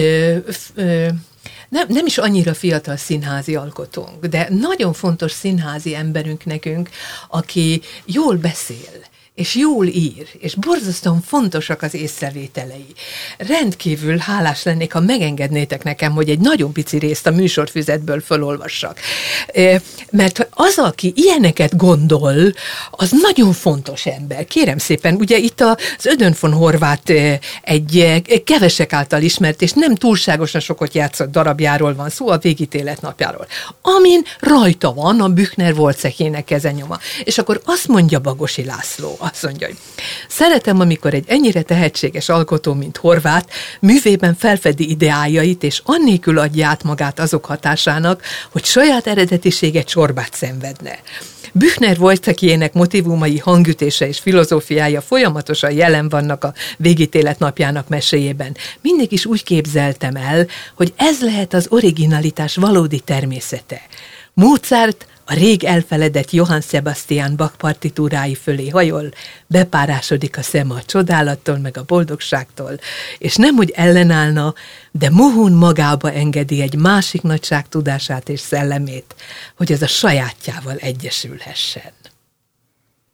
nem is annyira fiatal színházi alkotónk, de nagyon fontos színházi emberünk nekünk, aki jól beszél, és jól ír, és borzasztóan fontosak az észrevételei. Rendkívül hálás lennék, ha megengednétek nekem, hogy egy nagyon pici részt a műsorfüzetből fölolvassak. Mert az, aki ilyeneket gondol, az nagyon fontos ember. Kérem szépen, ugye itt az Ödön von Horváth egy kevesek által ismert, és nem túlságosan sokat játszott darabjáról van szó, a Végítélet napjáról, amin rajta van a Büchner Wolzekének kezenyoma. És akkor azt mondja Bagosi László, azt mondja, hogy szeretem, amikor egy ennyire tehetséges alkotó, mint Horváth, művében felfedi ideájait, és annélkül adja át magát azok hatásának, hogy saját eredetisége csorbát szenvedne. Büchner Wolzekének motivumai, hangütése és filozófiája folyamatosan jelen vannak a Végítélet napjának meséjében. Mindig is úgy képzeltem el, hogy ez lehet az originalitás valódi természete. Mozart a rég elfeledett Johann Sebastian Bach partitúrái fölé hajol, bepárásodik a szeme a csodálattól, meg a boldogságtól, és nem úgy ellenállna, de mohón magába engedi egy másik nagyság tudását és szellemét, hogy az a sajátjával egyesülhessen.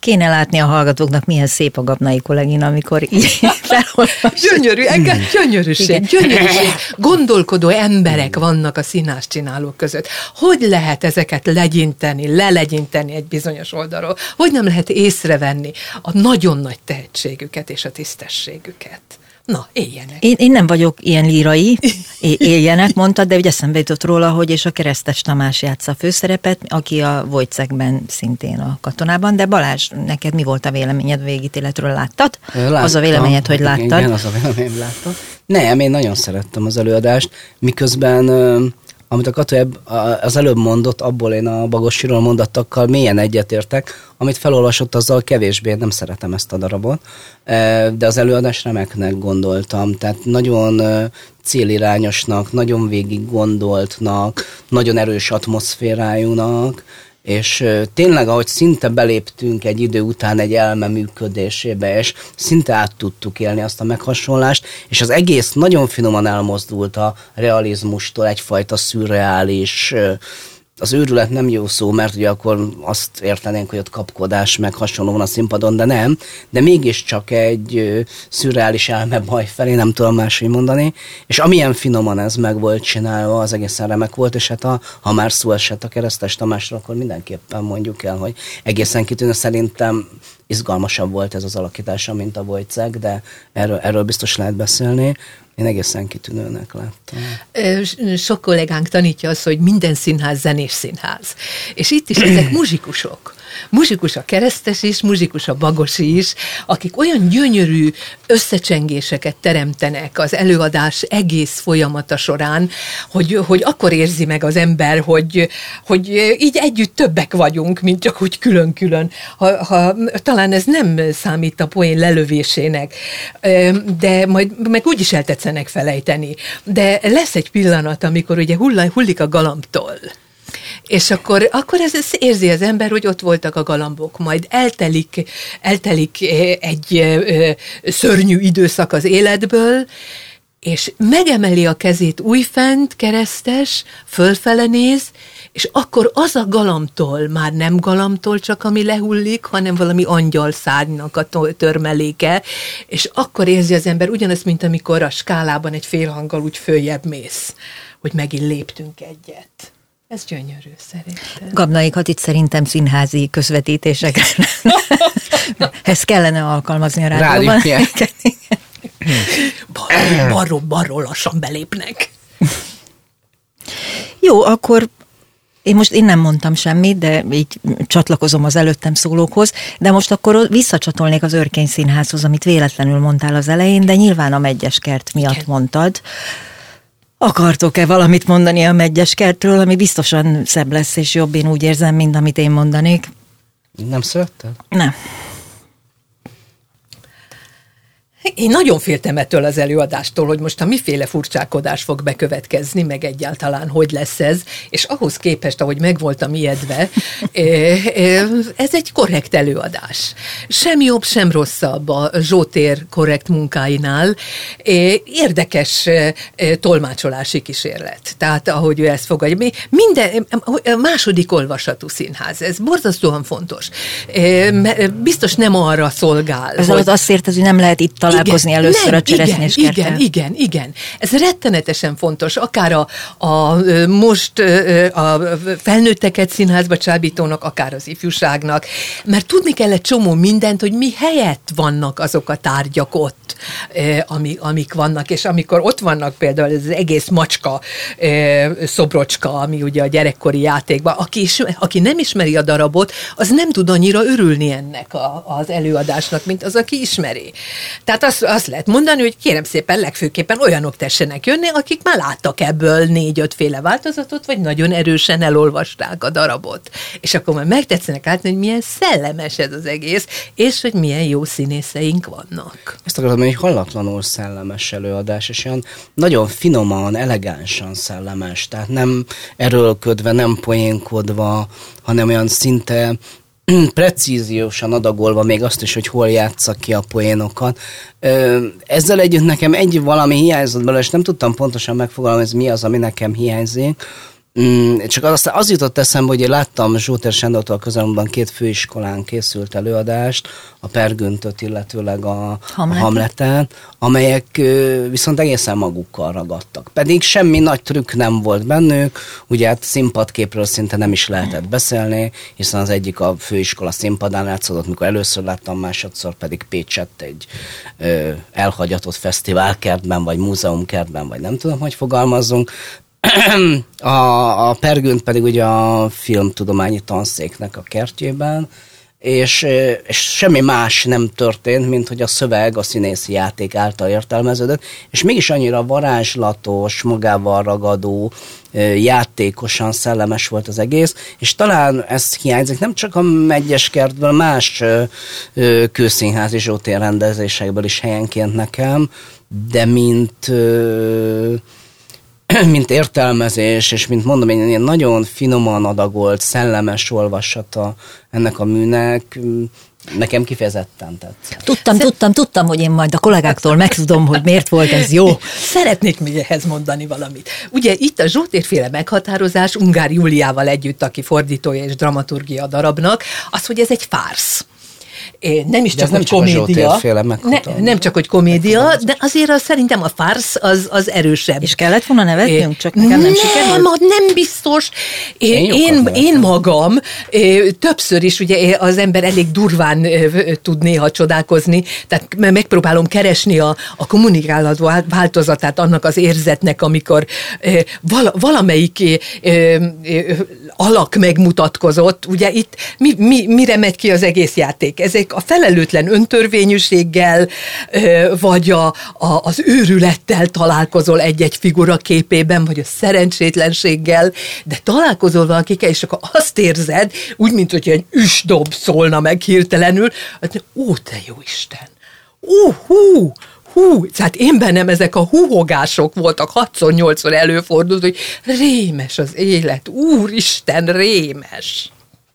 Kéne látni a hallgatóknak, milyen szép a Gabnai kollégina, amikor így felolvas. Gyönyörű, gyönyörűség. Gondolkodó emberek vannak a színházcsinálók között. Hogy lehet ezeket lelegyinteni egy bizonyos oldalról? Hogy nem lehet észrevenni a nagyon nagy tehetségüket és a tisztességüket? Na, éljenek. Én nem vagyok ilyen lírai, éljenek, mondtad, de ugye eszembe jutott róla, hogy és a Keresztes Tamás játsza a főszerepet, aki a Wojciechben szintén a Katonában, de Balázs, neked mi volt a véleményed a végítéletről, láttad? Láttam. Az a véleményed, hogy láttad? Igen, az a véleményem, láttam. Nem, én nagyon szerettem az előadást, miközben amit a Katu az előbb mondott, abból én a Bagosiról mondattakkal mélyen egyetértek, amit felolvasott, azzal kevésbé nem szeretem ezt a darabot, de az előadás remeknek gondoltam, tehát nagyon célirányosnak, nagyon végig gondoltnak, nagyon erős atmoszférájúnak, és tényleg, ahogy szinte beléptünk egy idő után egy elme működésébe, és szinte át tudtuk élni azt a meghasonlást, és az egész nagyon finoman elmozdult a realizmustól, egyfajta szürreális, az őrület nem jó szó, mert ugye akkor azt értenénk, hogy ott kapkodás meg hasonló van a színpadon, de nem, de mégiscsak egy szürreális elmebaj felé, nem tudom máshogy mondani, és amilyen finoman ez meg volt csinálva, az egészen remek volt, és hát ha már szó esett a Keresztes Tamásra, akkor mindenképpen mondjuk el, hogy egészen kitűnő, szerintem izgalmasabb volt ez az alakítása, mint a Wojciech, de erről biztos lehet beszélni. Én egészen kitűnőnek láttam. Sok kollégánk tanítja azt, hogy minden színház zenés színház. És itt is ezek muzsikusok. Muzsikus a Keresztes is, muzsikus a Bagosi is, akik olyan gyönyörű összecsengéseket teremtenek az előadás egész folyamata során, hogy akkor érzi meg az ember, hogy így együtt többek vagyunk, mint csak úgy külön-külön. Talán ez nem számít a poén lelövésének, de majd meg úgyis eltetszenek felejteni. De lesz egy pillanat, amikor ugye hullik a galambtól. És akkor ez érzi az ember, hogy ott voltak a galambok, majd eltelik egy szörnyű időszak az életből, és megemeli a kezét újfent, Keresztes, fölfele néz, és akkor az a galambtól, már nem galambtól csak, ami lehullik, hanem valami angyalszárnynak a törmeléke, és akkor érzi az ember ugyanazt, mint amikor a skálában egy félhanggal úgy följebb mész, hogy megint léptünk egyet. Ez gyönyörű, szerintem. Gabnaikat itt szerintem színházi közvetítésekre. Ezt kellene alkalmazni a rádióban. Balról lassan belépnek. Jó, akkor én nem mondtam semmit, de így csatlakozom az előttem szólókhoz, de most akkor visszacsatolnék az Örkény Színházhoz, amit véletlenül mondtál az elején, de nyilván a Medgyes kert miatt mondtad. Akartok-e valamit mondani a Medgyes kertről, ami biztosan szebb lesz és jobb, én úgy érzem, mint amit én mondanék? Nem szeretted? Nem. Én nagyon féltem ettől az előadástól, hogy most a miféle furcsákodás fog bekövetkezni, meg egyáltalán hogy lesz ez, és ahhoz képest, ahogy meg voltam ijedve, ez egy korrekt előadás. Sem jobb, sem rosszabb a Zsótér korrekt munkáinál. Érdekes tolmácsolási kísérlet. Tehát ahogy ő ezt fogadja. Minden második olvasatú színház, ez borzasztóan fontos. Biztos nem arra szolgál. Ez alatt azt érted, hogy nem lehet itt találkozni először a cseresznyéskerttel. Igen. Ez rettenetesen fontos, akár most a felnőtteket színházba csábítónak, akár az ifjúságnak, mert tudni kell egy csomó mindent, hogy mi helyett vannak azok a tárgyak ott, amik vannak, és amikor ott vannak például ez az egész macska szobrocska, ami ugye a gyerekkori játékban, aki nem ismeri a darabot, az nem tud annyira örülni ennek az előadásnak, mint az, aki ismeri. Tehát azt lehet mondani, hogy kérem szépen legfőképpen olyanok tessenek jönni, akik már láttak ebből 4-5 féle változatot, vagy nagyon erősen elolvasták a darabot. És akkor már megtetszenek látni, hogy milyen szellemes ez az egész, és hogy milyen jó színészeink vannak. Ezt akarom, hogy hallatlanul szellemes előadás, és olyan nagyon finoman, elegánsan szellemes, tehát nem erőlködve, nem poénkodva, hanem olyan szinte precíziósan adagolva még azt is, hogy hol játssza ki a poénokat. Ezzel együtt nekem valami hiányzott belőle, és nem tudtam pontosan megfogalmazni, ez mi az, ami nekem hiányzik. Csak aztán az jutott eszembe, hogy én láttam Zsótér Sándortól közelmúltban 2 főiskolán készült előadást, a Pergüntöt, illetőleg a Hamletet, amelyek viszont egészen magukkal ragadtak. Pedig semmi nagy trükk nem volt bennük, ugye hát színpadképről szinte nem is lehetett beszélni, hiszen az egyik a főiskola színpadán látszódott, mikor először láttam, másodszor pedig Pécsett egy elhagyatott fesztiválkertben, vagy múzeumkertben, vagy nem tudom, hogy fogalmazzunk. A Pergünt pedig ugye a filmtudományi tanszéknek a kertjében, és semmi más nem történt, mint hogy a szöveg a színészi játék által értelmeződött, és mégis annyira varázslatos, magával ragadó, játékosan szellemes volt az egész, és talán ez hiányzik nem csak a Medgyes kertből, más kőszínházi Zsótér rendezésekből is helyenként nekem, de mint értelmezés, és mint mondom, egy ilyen nagyon finoman adagolt, szellemes olvasata ennek a műnek, nekem kifejezetten tetszett. Tudtam, hogy én majd a kollégáktól megtudom, hogy miért volt ez jó. Szeretnék még ehhez mondani valamit. Ugye itt a Zsótérféle meghatározás Ungár Júliával együtt, aki fordítója és dramaturgia a darabnak, az, hogy ez egy fársz. Nem is csak, hogy komédia. Nem csak, hogy komédia, de azért szerintem a farsz az erősebb. És kellett volna nevetnünk? Csak nekem nem sikerült? Nem biztos. Én magam többször is, ugye az ember elég durván tud néha csodálkozni, tehát megpróbálom keresni a kommunikálható változatát annak az érzetnek, amikor valamelyik alak megmutatkozott. Ugye itt mire megy ki az egész játék? Ezek a felelőtlen öntörvényűséggel, vagy az őrülettel találkozol egy-egy figura képében, vagy a szerencsétlenséggel, de találkozol valakikkel, és akkor azt érzed, úgy, mint hogy egy üsdob szólna meg hirtelenül, hogy ó, te jó Isten! Tehát én bennem ezek a húhogások voltak, 6-8-szor előfordult, hogy rémes az élet, úristen, rémes!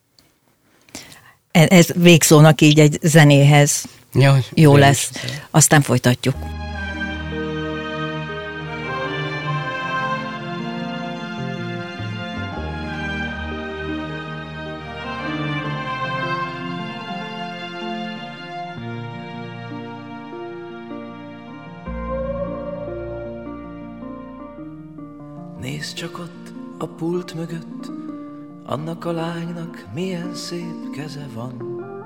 Ez végszónak így egy zenéhez jó lesz. Aztán folytatjuk. Nézd csak ott a pult mögött, annak a lánynak milyen szép keze van.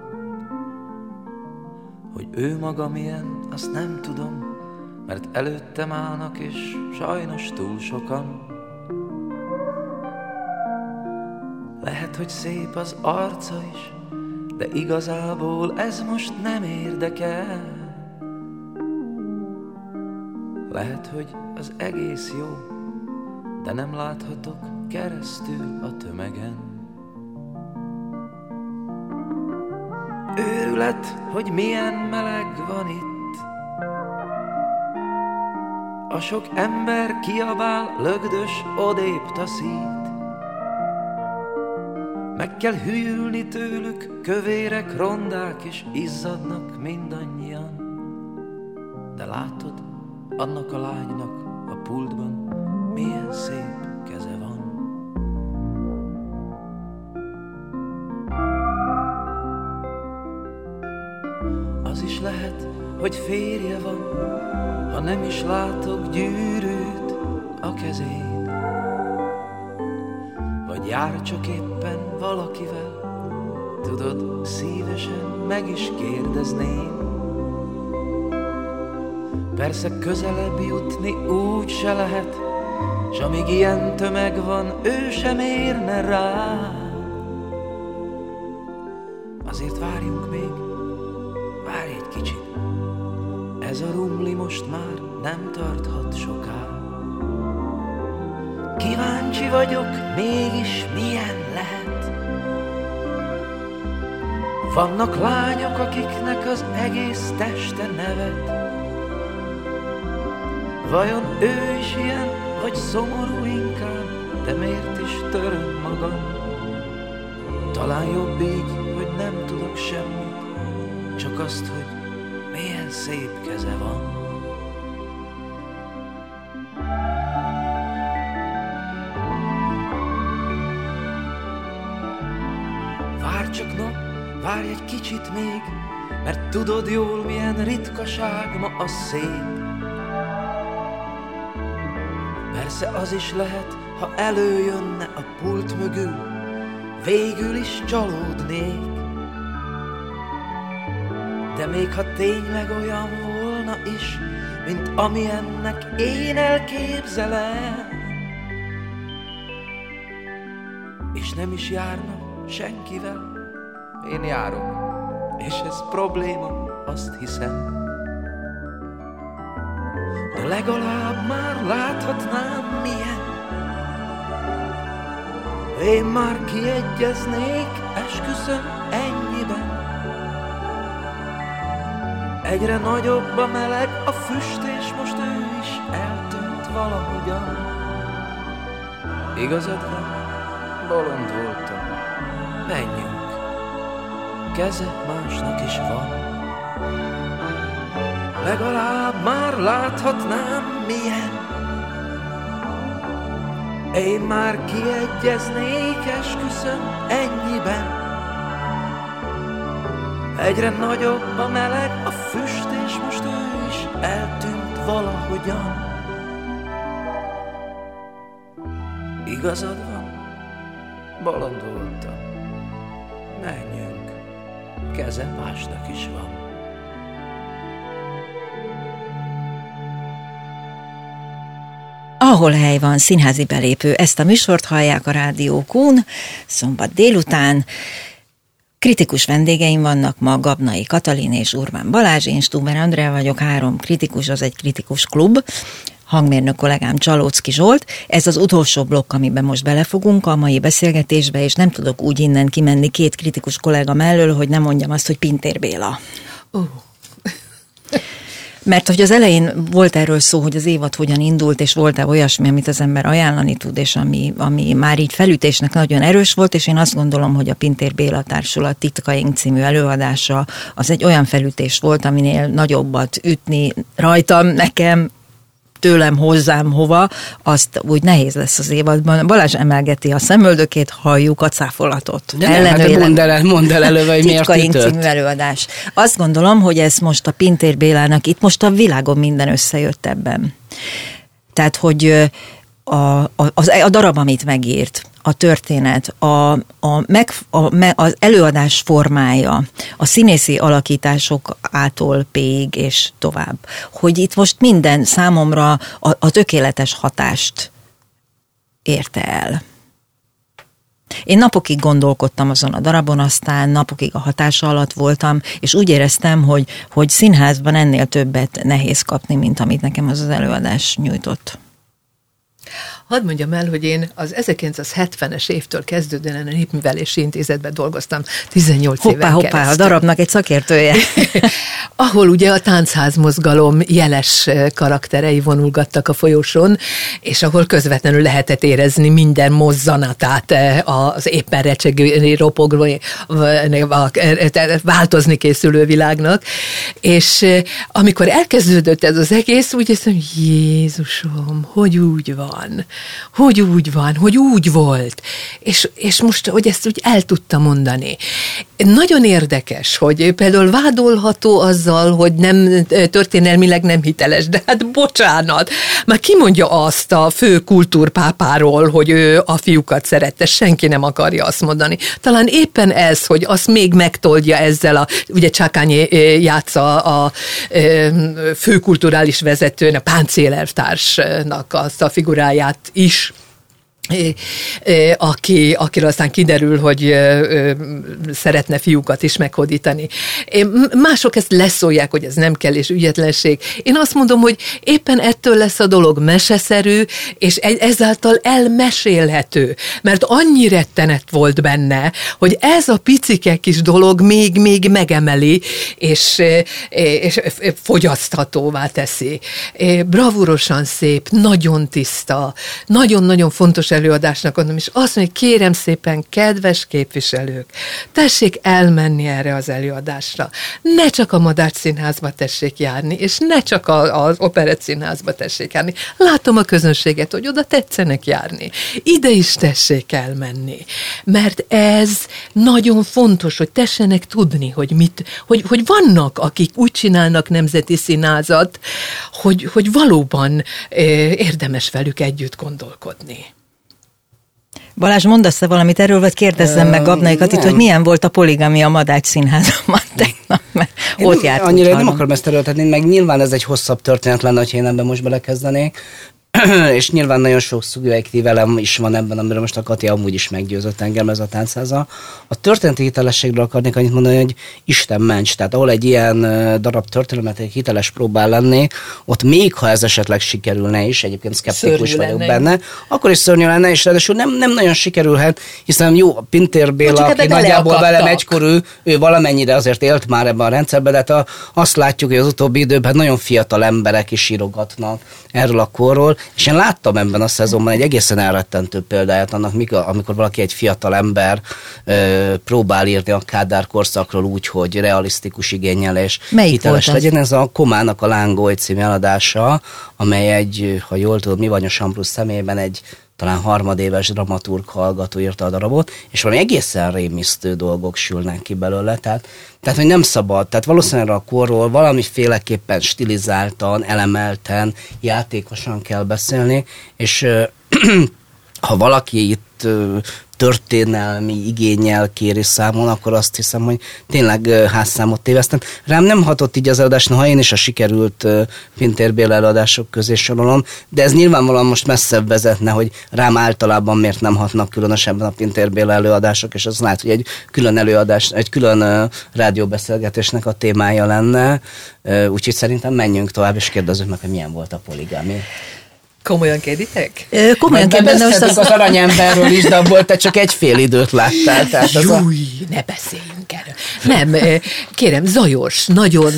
Hogy ő maga milyen, azt nem tudom, mert előttem állnak, és sajnos túl sokan. Lehet, hogy szép az arca is, de igazából ez most nem érdekel. Lehet, hogy az egész jó, de nem láthatok keresztül a tömegen. Őrület, hogy milyen meleg van itt. A sok ember kiabál, lögdös, odébb taszít. Meg kell hűlni tőlük, kövérek, rondák, és izzadnak mindannyian. De látod, annak a lánynak a pultban milyen szép keze van. Az is lehet, hogy férje van, ha nem is látok gyűrűt a kezén. Vagy jár csak éppen valakivel, tudod, szívesen meg is kérdezném. Persze közelebb jutni úgy se lehet, s amíg ilyen tömeg van, ő sem érne rá. Azért várjunk még, várj egy kicsit, ez a rumli most már nem tarthat soká. Kíváncsi vagyok, mégis milyen lehet. Vannak lányok, akiknek az egész teste nevet. Vajon ő is ilyen, vagy szomorú inkább, de miért is töröm magam? Talán jobb így, hogy nem tudok semmit, csak azt, hogy milyen szép keze van. Már csak no, várj egy kicsit még, mert tudod jól, milyen ritkaság ma a szép. Persze az is lehet, ha előjönne a pult mögül, végül is csalódnék. De még ha tényleg olyan volna is, mint amilyennek én elképzelem, és nem is járna senkivel, én járok, és ez probléma, azt hiszem. De legalább már láthatnám, milyen. Én már kiegyeznék, esküszöm, ennyiben. Egyre nagyobb a meleg, a füst, és most ő is eltűnt valahogyan. Igazad van, bolond voltam. Menjünk, keze másnak is van. Legalább már láthatnám, milyen. Én már kiegyeznék, esküszöm, ennyiben. Egyre nagyobb a meleg, a füst, és most ő is eltűnt valahogyan. Igazad van, bolond voltam. Menjünk, keze másnak is van. Ahol hely van, színházi belépő. Ezt a műsort hallják a Rádió Kun, szombat délután. Kritikus vendégeim vannak ma, Gabnai Katalin és Urbán Balázs, én Stuber Andrea vagyok, 3 kritikus, az egy kritikus klub, hangmérnök kollégám Csalóczky Zsolt. Ez az utolsó blokk, amiben most belefogunk a mai beszélgetésbe, és nem tudok úgy innen kimenni 2 kritikus kollega mellől, hogy nem mondjam azt, hogy Pintér Béla. Mert hogy az elején volt erről szó, hogy az évad hogyan indult, és volt-e olyasmi, amit az ember ajánlani tud, és ami már így felütésnek nagyon erős volt, és én azt gondolom, hogy a Pintér Béla Társulat Titkaink című előadása az egy olyan felütés volt, aminél nagyobbat ütni rajtam, nekem, tőlem, hozzám, hova, azt úgy nehéz lesz az évadban. Balázs emelgeti a szemöldökét, halljuk a cáfolatot. De nem, hát mondd el előbb, hogy miért Titkaink című előadás. Azt gondolom, hogy ez most a Pintér Bélának, itt most a világon minden összejött ebben. Tehát, hogy a darab, amit megírt, a történet, az előadás formája, a színészi alakítások P-ig és tovább. Hogy itt most minden számomra a tökéletes hatást érte el. Én napokig gondolkodtam azon a darabon, aztán napokig a hatása alatt voltam, és úgy éreztem, hogy színházban ennél többet nehéz kapni, mint amit nekem az előadás nyújtott. Hadd mondjam el, hogy én az 1970-es évtől kezdődően a Népművelési Intézetben dolgoztam 18 éven keresztül. Hoppá, a darabnak egy szakértője. Ahol ugye a táncházmozgalom jeles karakterei vonulgattak a folyosón, és ahol közvetlenül lehetett érezni minden mozzanatát az éppen recsegő, ropogó, változni készülő világnak. És amikor elkezdődött ez az egész, úgy értem, hogy Jézusom, hogy úgy van, hogy úgy volt. És most, hogy ezt úgy el tudta mondani. Nagyon érdekes, hogy például vádolható azzal, hogy nem történelmileg nem hiteles, de hát bocsánat, már ki mondja azt a fő kultúrpápáról, hogy ő a fiúkat szerette, senki nem akarja azt mondani. Talán éppen ez, hogy azt még megtoldja ezzel ugye Csákányi játsza a főkulturális vezetőn, a páncélelvtársnak azt a figuráját is, akiről aztán kiderül, hogy szeretne fiúkat is meghódítani. Mások ezt leszólják, hogy ez nem kell, és ügyetlenség. Én azt mondom, hogy éppen ettől lesz a dolog meseszerű, és ezáltal elmesélhető, mert annyi rettenet volt benne, hogy ez a picike kis dolog még megemeli, és fogyaszthatóvá teszi. Bravúrosan szép, nagyon tiszta, nagyon-nagyon fontos előadásnak mondom, és azt mondja, kérem szépen, kedves képviselők, tessék elmenni erre az előadásra. Ne csak a Madách Színházba tessék járni, és ne csak az Operett Színházba tessék járni. Látom a közönséget, hogy oda tetszenek járni. Ide is tessék elmenni. Mert ez nagyon fontos, hogy tessenek tudni, hogy vannak, akik úgy csinálnak nemzeti színházat, hogy valóban érdemes velük együtt gondolkodni. Balázs, mondasz-e valamit erről, vagy kérdezzem meg Gabnai Katit, hogy milyen volt a poligamia a Madách Színházban tegnap, mert ott járt. Annyira nem akarom ezt erőltetni, meg nyilván ez egy hosszabb történet lenne, hogy én ebben most belekezdenék, és nyilván nagyon sok szubjektív elem is van ebben, amiről most a Kati amúgy is meggyőzött engem, ez a táncháza. A történeti hitelességről akarnék annyit mondani, hogy Isten ments, tehát ahol egy ilyen darab történetet egy hiteles próbál lenni, ott még ha ez esetleg sikerülne is, egyébként szkeptikus vagyok benne, akkor is szörnyű lenne, és ráadásul nem nagyon sikerülhet, hiszen jó, a Pintér Béla, aki nagyjából velem egykorú, ő valamennyire azért élt már ebben a rendszerben, de hát azt látjuk, hogy az utóbbi időben nagyon fiatal emberek is írogatnak erről a korról, és én láttam ebben a szezonban egy egészen elrettentő példáját annak, amikor valaki egy fiatal ember próbál írni a Kádár korszakról úgy, hogy realisztikus igénnyel és hiteles legyen. Ez a Komának a Lángoly című eladása, amely egy, ha jól tudom, Mivanyos Ambrus személyében egy talán harmadéves dramaturg hallgató írta a darabot, és valami egészen rémisztő dolgok sülnek ki belőle, tehát hogy nem szabad, tehát valószínűleg a korról valamiféleképpen stilizáltan, elemelten, játékosan kell beszélni, és ha valaki itt történelmi igénnyel kéri számon, akkor azt hiszem, hogy tényleg házszámot tévesztem. Rám nem hatott így az előadás, ha én is a sikerült Pintér Béla előadások közé sorolom, de ez nyilvánvalóan most messzebb vezetne, hogy rám általában miért nem hatnak különösebben a Pintér Béla előadások, és az lehet, hogy egy külön előadás, egy külön rádióbeszélgetésnek a témája lenne, úgyhogy szerintem menjünk tovább, és kérdezzük meg, hogy milyen volt a poligámi. Komolyan kérditek? Komolyan kérdezni, most az aranyemberről is, de abból te csak egy fél időt láttál. Tehát ne beszéljünk erről. Nem, kérem, zajos, nagyon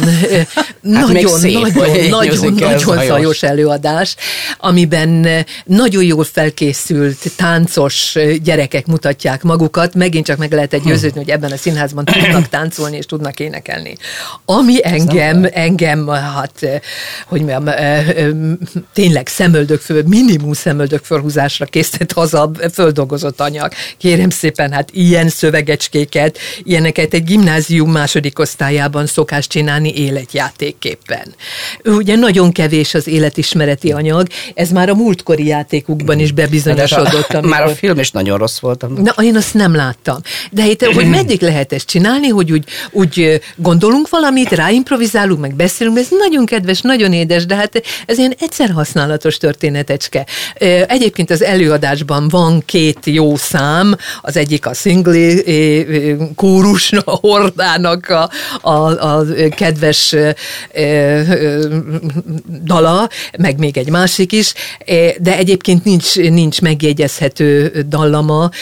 zajos előadás, amiben nagyon jól felkészült táncos gyerekek mutatják magukat, megint csak meg lehet győződni, hogy ebben a színházban tudnak táncolni és tudnak énekelni. Ami engem hát, hogy mondjam, tényleg minimum szemöldök fölhúzásra készített haza földolgozott anyag. Kérem szépen, hát ilyen szövegecskéket, ilyeneket egy gimnázium második osztályában szokás csinálni életjátékképpen. Ugye nagyon kevés az életismereti anyag, ez már a múltkori játékukban is bebizonyosodott. Már a film is nagyon rossz volt. Na, én azt nem láttam. De itt, hogy meddig lehet ezt csinálni, hogy úgy gondolunk valamit, ráimprovizálunk, meg beszélünk, ez nagyon kedves, nagyon édes, de hát ez ilyen egyszer használatos történetecske. Egyébként az előadásban van 2 jó szám, az egyik a szingli kórus hordának a kedves dala, meg még egy másik is, de egyébként nincs megjegyezhető dallama,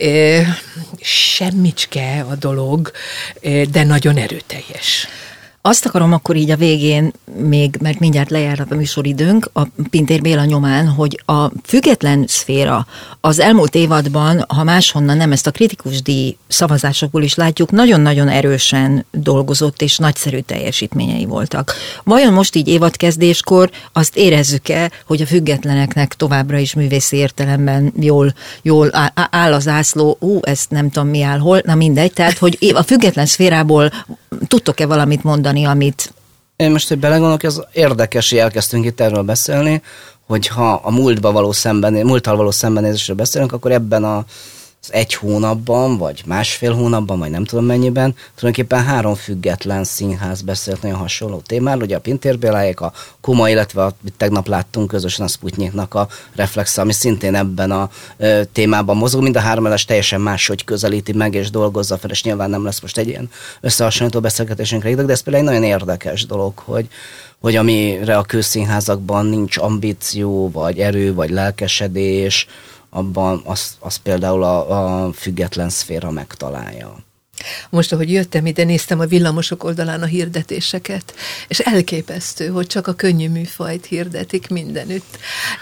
semmicske a dolog, de nagyon erőteljes. Azt akarom akkor így a végén még, mert mindjárt lejár a műsoridőnk, a Pintér Béla nyomán, hogy a független szféra az elmúlt évadban, ha máshonnan nem, ezt a kritikus díj szavazásokból is látjuk, nagyon-nagyon erősen dolgozott és nagyszerű teljesítményei voltak. Vajon most így évadkezdéskor azt érezzük-e, hogy a függetleneknek továbbra is művészi értelemben jól áll az ászló, ezt nem tudom mi áll hol, na mindegy, tehát hogy a független szférából tudtok-e valamit mondani, amit... Én most, hogy belegondolok, ez érdekes, hogy elkezdtünk itt erről beszélni, hogyha a múlttal való szembenézésről beszélünk, akkor ebben az 1 hónapban, vagy másfél hónapban, vagy nem tudom mennyiben, tulajdonképpen 3 független színház beszélt nagyon hasonló témáról, ugye a Pintér Béláék, a Koma, illetve tegnap láttunk közösen a Sputniknak a Reflex, ami szintén ebben a témában mozog, mind a 3 előadás teljesen máshogy közelíti meg és dolgozza fel, és nyilván nem lesz most egy ilyen összehasonlító beszélgetésünkre ideg, de ez például egy nagyon érdekes dolog, hogy amire a közszínházakban nincs ambíció, vagy erő, vagy lelkesedés, abban az például a független szféra megtalálja. Most, ahogy jöttem ide, néztem a villamosok oldalán a hirdetéseket, és elképesztő, hogy csak a könnyű műfajt hirdetik mindenütt.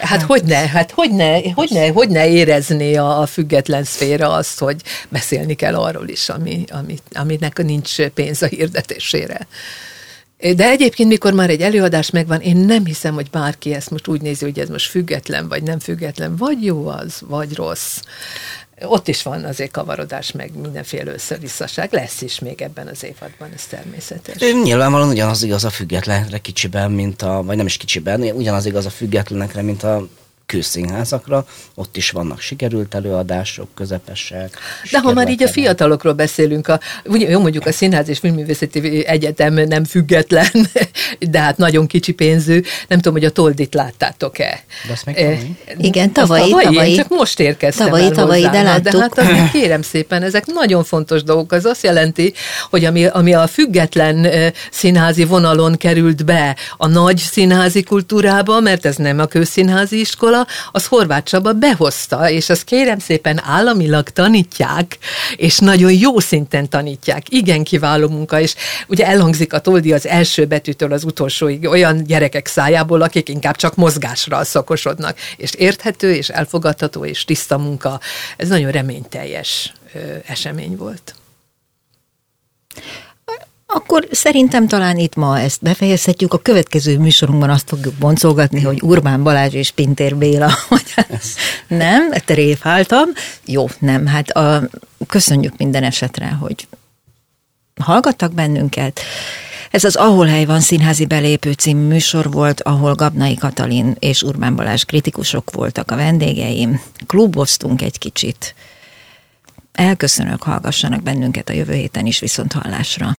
Hogy ne érezné a független szféra azt, hogy beszélni kell arról is, aminek nincs pénz a hirdetésére. De egyébként, mikor már egy előadás megvan, én nem hiszem, hogy bárki ezt most úgy nézi, hogy ez most független, vagy nem független, vagy jó az, vagy rossz. Ott is van azért kavarodás, meg mindenféle összevisszaság. Lesz is még ebben az évadban, ez természetes. Nyilvánvalóan ugyanaz igaz a függetlenekre kicsiben, vagy nem is kicsiben, ugyanaz igaz a függetlenekre, mint a kőszínházakra, ott is vannak sikerült előadások, közepesek. De ha már így a fiatalokról beszélünk, jó, mondjuk a Színház és Filmművészeti Egyetem nem független, de hát nagyon kicsi pénzű. Nem tudom, hogy a Toldit láttátok-e. De azt meg igen, tavalyi. Én csak most érkeztem tavalyi, el hozzá. de láttuk. De hát azért kérem szépen, ezek nagyon fontos dolgok. Az azt jelenti, hogy ami a független színházi vonalon került be a nagy színházi kultúrába, mert ez nem a kőszínházi iskola, az Horváth Csaba behozta, és azt kérem szépen államilag tanítják, és nagyon jó szinten tanítják. Igen kiváló munka, és ugye elhangzik a Toldi az első betűtől az utolsóig olyan gyerekek szájából, akik inkább csak mozgásra szakosodnak, és érthető, és elfogadható, és tiszta munka. Ez nagyon reményteljes esemény volt. Akkor szerintem talán itt ma ezt befejezhetjük. A következő műsorunkban azt fogjuk boncolgatni, hogy Urbán Balázs és Pintér Béla. Nem, tréfáltam. Jó, nem, hát köszönjük minden esetre, hogy hallgattak bennünket. Ez az Ahol hely van színházi belépő című műsor volt, ahol Gabnai Katalin és Urbán Balázs kritikusok voltak a vendégeim. Kluboztunk egy kicsit. Elköszönök, hallgassanak bennünket a jövő héten is, viszont hallásra.